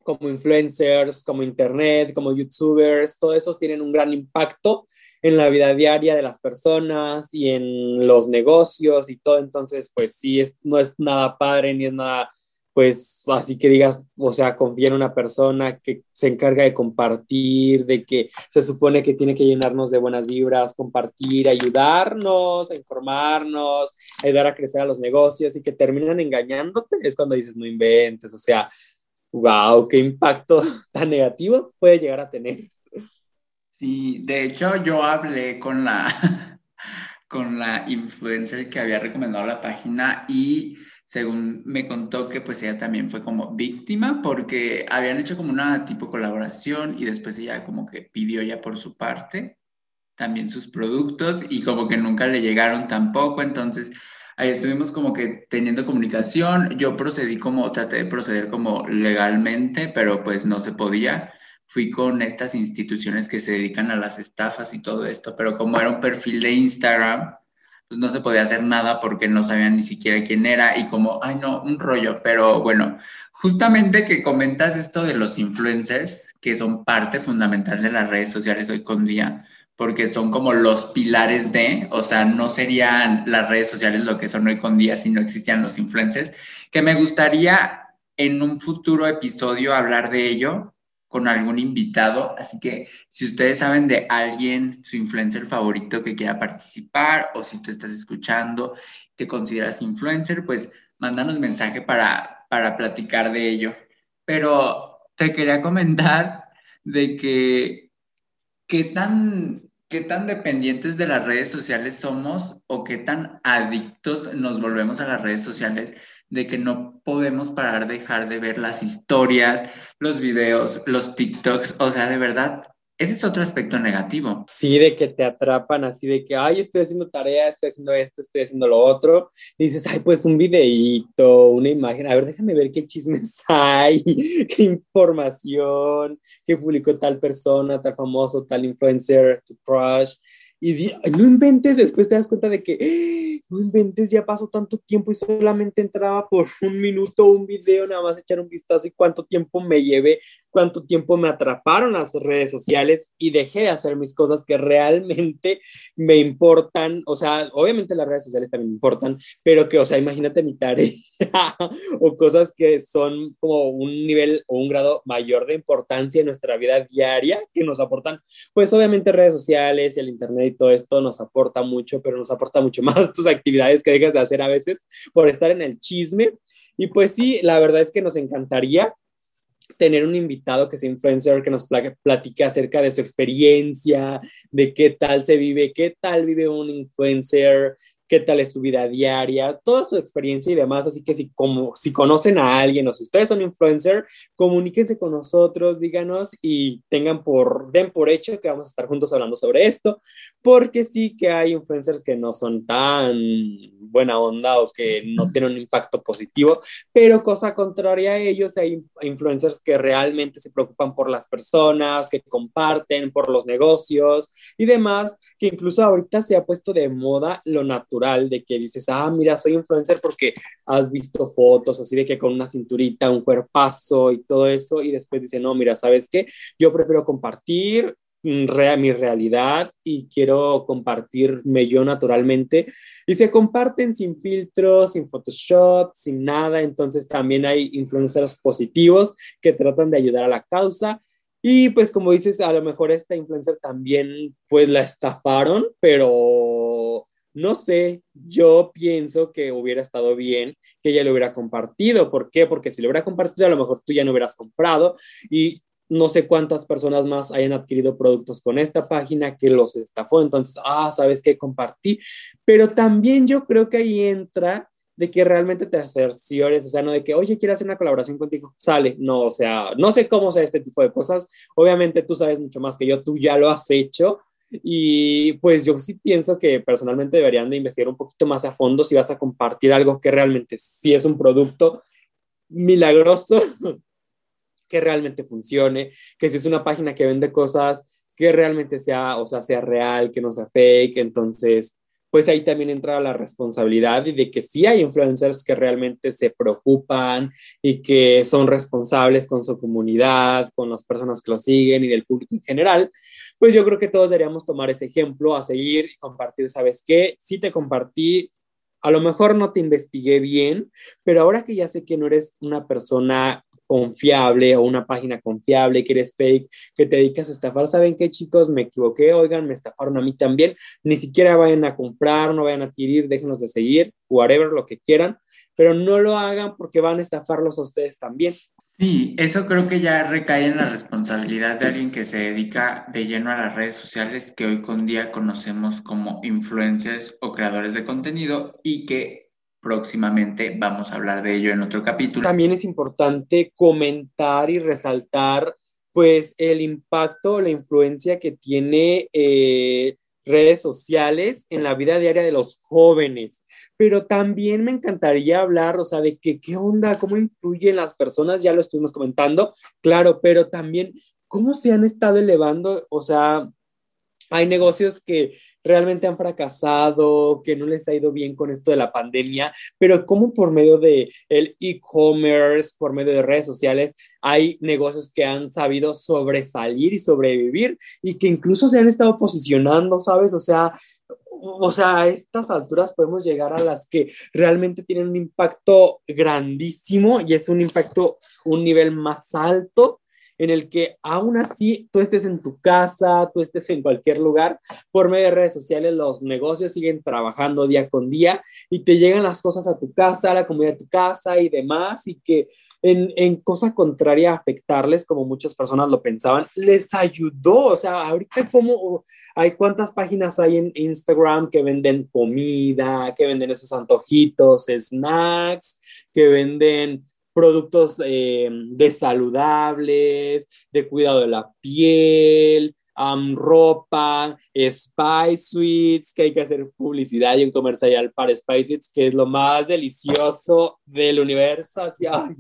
como influencers, como internet, como youtubers, todos esos tienen un gran impacto en la vida diaria de las personas y en los negocios y todo. Entonces, pues sí, no es nada padre ni es nada, pues así que digas, o sea, confía en una persona que se encarga de compartir, de que se supone que tiene que llenarnos de buenas vibras, compartir, ayudarnos, informarnos, ayudar a crecer a los negocios y que terminan engañándote, es cuando dices, no inventes, o sea, wow, qué impacto tan negativo puede llegar a tener. Sí, de hecho yo hablé con con la influencer que había recomendado la página y según me contó que pues ella también fue como víctima porque habían hecho como una tipo colaboración y después ella como que pidió ya por su parte también sus productos y como que nunca le llegaron tampoco, entonces ahí estuvimos como que teniendo comunicación, yo procedí como, traté de proceder como legalmente, pero pues no se podía. Fui con estas instituciones que se dedican a las estafas y todo esto, pero como era un perfil de Instagram, pues no se podía hacer nada porque no sabían ni siquiera quién era y como, ay no, un rollo, pero bueno, justamente que comentas esto de los influencers, que son parte fundamental de las redes sociales hoy con día, porque son como los pilares de, o sea, no serían las redes sociales lo que son hoy con día si no existían los influencers, que me gustaría en un futuro episodio hablar de ello con algún invitado, así que si ustedes saben de alguien, su influencer favorito que quiera participar, o si tú estás escuchando, te consideras influencer, pues mándanos mensaje para platicar de ello. Pero te quería comentar de que qué tan dependientes de las redes sociales somos o qué tan adictos nos volvemos a las redes sociales de que no podemos parar de dejar de ver las historias, los videos, los TikToks, o sea, de verdad, ese es otro aspecto negativo. Sí, de que te atrapan así de que, ay, estoy haciendo tarea, estoy haciendo esto, estoy haciendo lo otro, y dices, ay, pues un videíto, una imagen, a ver, déjame ver qué chismes hay, qué información, qué publicó tal persona, tal famoso, tal influencer, tu crush, y ay, no inventes, después te das cuenta de que, no inventes, ya pasó tanto tiempo y solamente entraba por un minuto un video, nada más echar un vistazo y cuánto tiempo me llevé, cuánto tiempo me atraparon las redes sociales y dejé de hacer mis cosas que realmente me importan. O sea, obviamente las redes sociales también me importan, pero que, o sea, imagínate mi tarea o cosas que son como un nivel o un grado mayor de importancia en nuestra vida diaria que nos aportan, pues obviamente redes sociales y el internet y todo esto nos aporta mucho, pero nos aporta mucho más tus actividades que dejas de hacer a veces por estar en el chisme. Y pues sí, la verdad es que nos encantaría tener un invitado que sea influencer, que nos platique acerca de su experiencia, de qué tal se vive, qué tal vive un influencer, qué tal es su vida diaria, toda su experiencia y demás. Así que si conocen a alguien o si ustedes son influencer, comuníquense con nosotros, díganos y den por hecho que vamos a estar juntos hablando sobre esto, porque sí que hay influencers que no son tan buena onda o que no tienen un impacto positivo, pero cosa contraria a ellos, hay influencers que realmente se preocupan por las personas, que comparten por los negocios y demás, que incluso ahorita se ha puesto de moda lo natural, de que dices, ah, mira, soy influencer porque has visto fotos así de que con una cinturita, un cuerpazo y todo eso, y después dicen, no, mira, ¿sabes qué? Yo prefiero compartir mi realidad y quiero compartirme yo naturalmente y se comparten sin filtros, sin Photoshop, sin nada. Entonces también hay influencers positivos que tratan de ayudar a la causa. Y pues como dices, a lo mejor esta influencer también pues la estafaron, pero no sé, yo pienso que hubiera estado bien que ella lo hubiera compartido. ¿Por qué? Porque si lo hubiera compartido, a lo mejor tú ya no hubieras comprado y no sé cuántas personas más hayan adquirido productos con esta página que los estafó. Entonces, ¿sabes qué? Compartí. Pero también yo creo que ahí entra de que realmente te cerciores, o sea, no de que, oye, quiero hacer una colaboración contigo, sale, no, o sea, no sé cómo sea este tipo de cosas, obviamente tú sabes mucho más que yo, tú ya lo has hecho, y pues yo sí pienso que personalmente deberían de investigar un poquito más a fondo si vas a compartir algo que realmente sí es un producto milagroso, que realmente funcione, que si es una página que vende cosas, que realmente sea, o sea, sea real, que no sea fake. Entonces, pues ahí también entra la responsabilidad y de que sí hay influencers que realmente se preocupan y que son responsables con su comunidad, con las personas que lo siguen y del público en general, pues yo creo que todos deberíamos tomar ese ejemplo a seguir y compartir. ¿Sabes qué? Sí te compartí, a lo mejor no te investigué bien, pero ahora que ya sé que no eres una persona confiable o una página confiable, que eres fake, que te dedicas a estafar, ¿saben qué, chicos? Me equivoqué, oigan, me estafaron a mí también, ni siquiera vayan a comprar, no vayan a adquirir, déjenos de seguir, whatever, lo que quieran, pero no lo hagan porque van a estafarlos a ustedes también. Sí, eso creo que ya recae en la responsabilidad de alguien que se dedica de lleno a las redes sociales, que hoy con día conocemos como influencers o creadores de contenido y que próximamente vamos a hablar de ello en otro capítulo. También es importante comentar y resaltar pues el impacto, la influencia que tiene redes sociales en la vida diaria de los jóvenes. Pero también me encantaría hablar, o sea, de que qué onda, cómo influyen las personas, ya lo estuvimos comentando, claro, pero también cómo se han estado elevando, o sea, hay negocios que realmente han fracasado, que no les ha ido bien con esto de la pandemia, pero como por medio de el e-commerce, por medio de redes sociales, hay negocios que han sabido sobresalir y sobrevivir y que incluso se han estado posicionando, ¿sabes? O sea, a estas alturas podemos llegar a las que realmente tienen un impacto grandísimo y es un impacto, un nivel más alto en el que aún así tú estés en tu casa, tú estés en cualquier lugar, por medio de redes sociales los negocios siguen trabajando día con día y te llegan las cosas a tu casa, a la comida de tu casa y demás, y que en cosa contraria a afectarles, como muchas personas lo pensaban, les ayudó. O sea, ahorita como hay cuántas páginas hay en Instagram que venden comida, que venden esos antojitos, snacks, que venden productos de saludables, de cuidado de la piel, ropa, Spice Sweets, que hay que hacer publicidad y un comercial para Spice Sweets, que es lo más delicioso del universo. Así, ay,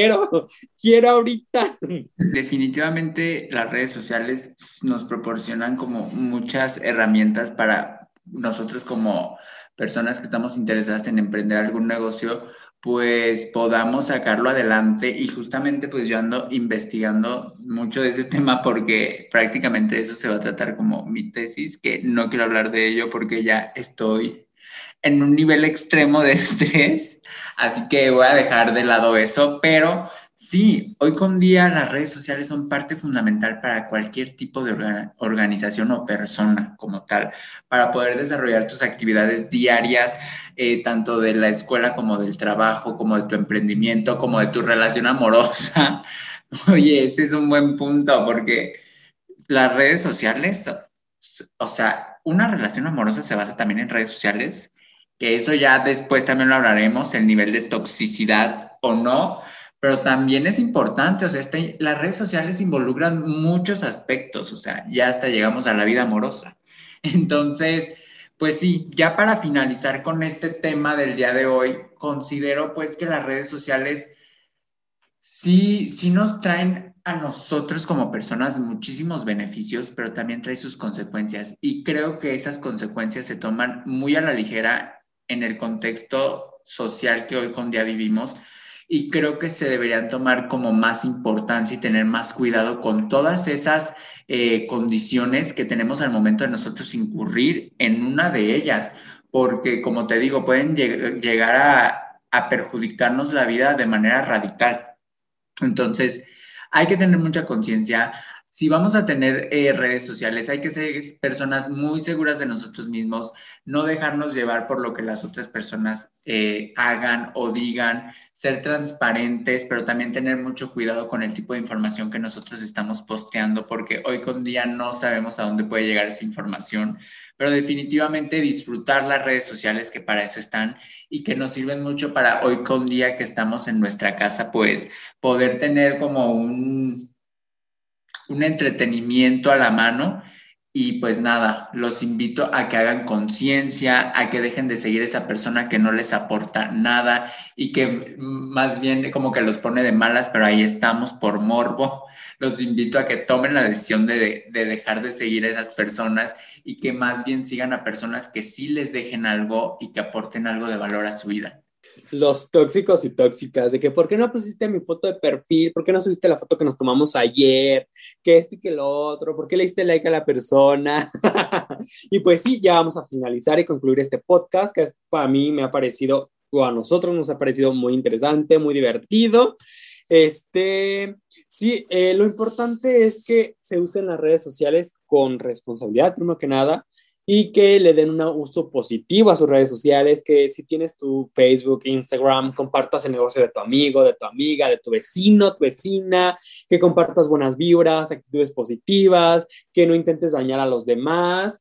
quiero ahorita. Definitivamente las redes sociales nos proporcionan como muchas herramientas para nosotros como personas que estamos interesadas en emprender algún negocio, pues podamos sacarlo adelante y justamente pues yo ando investigando mucho de ese tema porque prácticamente eso se va a tratar como mi tesis, que no quiero hablar de ello porque ya estoy en un nivel extremo de estrés, así que voy a dejar de lado eso, pero sí, hoy con día las redes sociales son parte fundamental para cualquier tipo de organización o persona como tal, para poder desarrollar tus actividades diarias, tanto de la escuela como del trabajo, como de tu emprendimiento, como de tu relación amorosa. Oye, ese es un buen punto porque las redes sociales, o sea, una relación amorosa se basa también en redes sociales, que eso ya después también lo hablaremos, el nivel de toxicidad o no, pero también es importante, o sea, las redes sociales involucran muchos aspectos, o sea, ya hasta llegamos a la vida amorosa. Entonces, pues sí, ya para finalizar con este tema del día de hoy, considero pues que las redes sociales sí nos traen a nosotros como personas muchísimos beneficios, pero también trae sus consecuencias. Y creo que esas consecuencias se toman muy a la ligera en el contexto social que hoy con día vivimos. Y creo que se deberían tomar como más importancia y tener más cuidado con todas esas condiciones que tenemos al momento de nosotros incurrir en una de ellas. Porque, como te digo, pueden llegar a perjudicarnos la vida de manera radical. Entonces, hay que tener mucha conciencia. Si vamos a tener redes sociales, hay que ser personas muy seguras de nosotros mismos, no dejarnos llevar por lo que las otras personas hagan o digan, ser transparentes, pero también tener mucho cuidado con el tipo de información que nosotros estamos posteando, porque hoy con día no sabemos a dónde puede llegar esa información, pero definitivamente disfrutar las redes sociales que para eso están y que nos sirven mucho para hoy con día que estamos en nuestra casa, pues poder tener como un entretenimiento a la mano Y pues nada, los invito a que hagan conciencia, a que dejen de seguir esa persona que no les aporta nada y que más bien como que los pone de malas, pero ahí estamos por morbo. Los invito a que tomen la decisión de dejar de seguir a esas personas y que más bien sigan a personas que sí les dejen algo y que aporten algo de valor a su vida. Los tóxicos y tóxicas, de que ¿por qué no pusiste mi foto de perfil? ¿Por qué no subiste la foto que nos tomamos ayer? Que esto y que lo otro, ¿por qué le diste like a la persona? Y pues sí, ya vamos a finalizar y concluir este podcast, que para mí me ha parecido, o a nosotros nos ha parecido muy interesante, muy divertido. Sí, lo importante es que se usen las redes sociales con responsabilidad, primero que nada, y que le den un uso positivo a sus redes sociales, que si tienes tu Facebook, Instagram, compartas el negocio de tu amigo, de tu amiga, de tu vecino, tu vecina, que compartas buenas vibras, actitudes positivas, que no intentes dañar a los demás,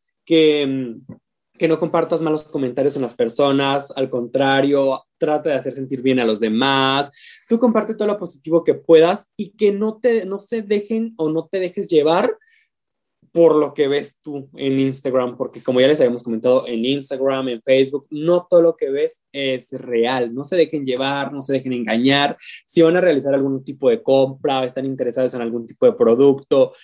que no compartas malos comentarios en las personas, al contrario, trata de hacer sentir bien a los demás, tú comparte todo lo positivo que puedas y que no se dejen o no te dejes llevar por lo que ves tú en Instagram, porque como ya les habíamos comentado, en Instagram, en Facebook, no todo lo que ves es real. No se dejen llevar, no se dejen engañar. Si van a realizar algún tipo de compra, están interesados en algún tipo de producto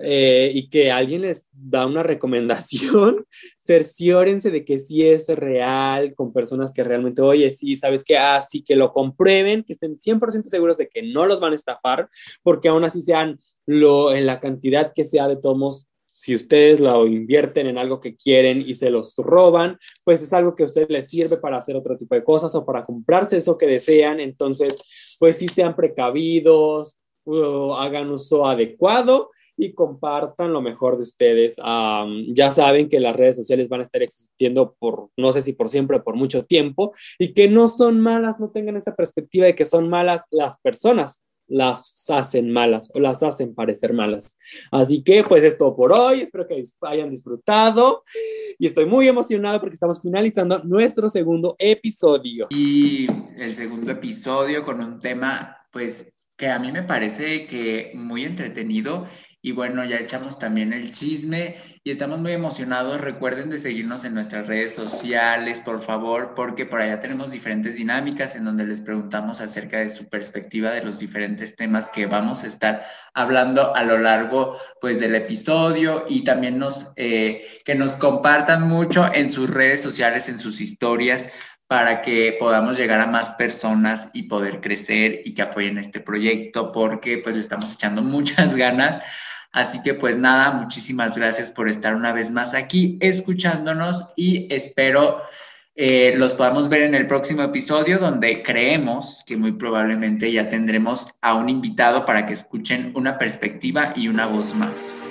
y que alguien les da una recomendación, cerciórense de que sí es real, con personas que realmente, oye, sí, sabes que, sí, que lo comprueben, que estén 100% seguros de que no los van a estafar, porque aún así sean en la cantidad que sea de tomos, si ustedes lo invierten en algo que quieren y se los roban, pues es algo que a ustedes les sirve para hacer otro tipo de cosas o para comprarse eso que desean. Entonces, pues sí sean precavidos, hagan uso adecuado y compartan lo mejor de ustedes. Ya saben que las redes sociales van a estar existiendo por, no sé si por siempre o por mucho tiempo, y que no son malas, no tengan esa perspectiva de que son malas las personas, las hacen malas o las hacen parecer malas. Así que pues es todo por hoy, espero que hayan disfrutado y estoy muy emocionado porque estamos finalizando nuestro segundo episodio. Y el segundo episodio con un tema pues que a mí me parece que muy entretenido y bueno, ya echamos también el chisme y estamos muy emocionados. Recuerden de seguirnos en nuestras redes sociales, por favor, porque por allá tenemos diferentes dinámicas en donde les preguntamos acerca de su perspectiva de los diferentes temas que vamos a estar hablando a lo largo pues del episodio y también que nos compartan mucho en sus redes sociales, en sus historias, para que podamos llegar a más personas y poder crecer y que apoyen este proyecto, porque pues le estamos echando muchas ganas. Así que pues nada, muchísimas gracias por estar una vez más aquí escuchándonos y espero los podamos ver en el próximo episodio, donde creemos que muy probablemente ya tendremos a un invitado para que escuchen una perspectiva y una voz más.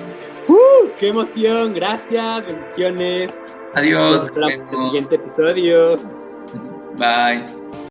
¡Qué emoción! Gracias, bendiciones. Adiós. Nos vemos en el siguiente episodio. Bye.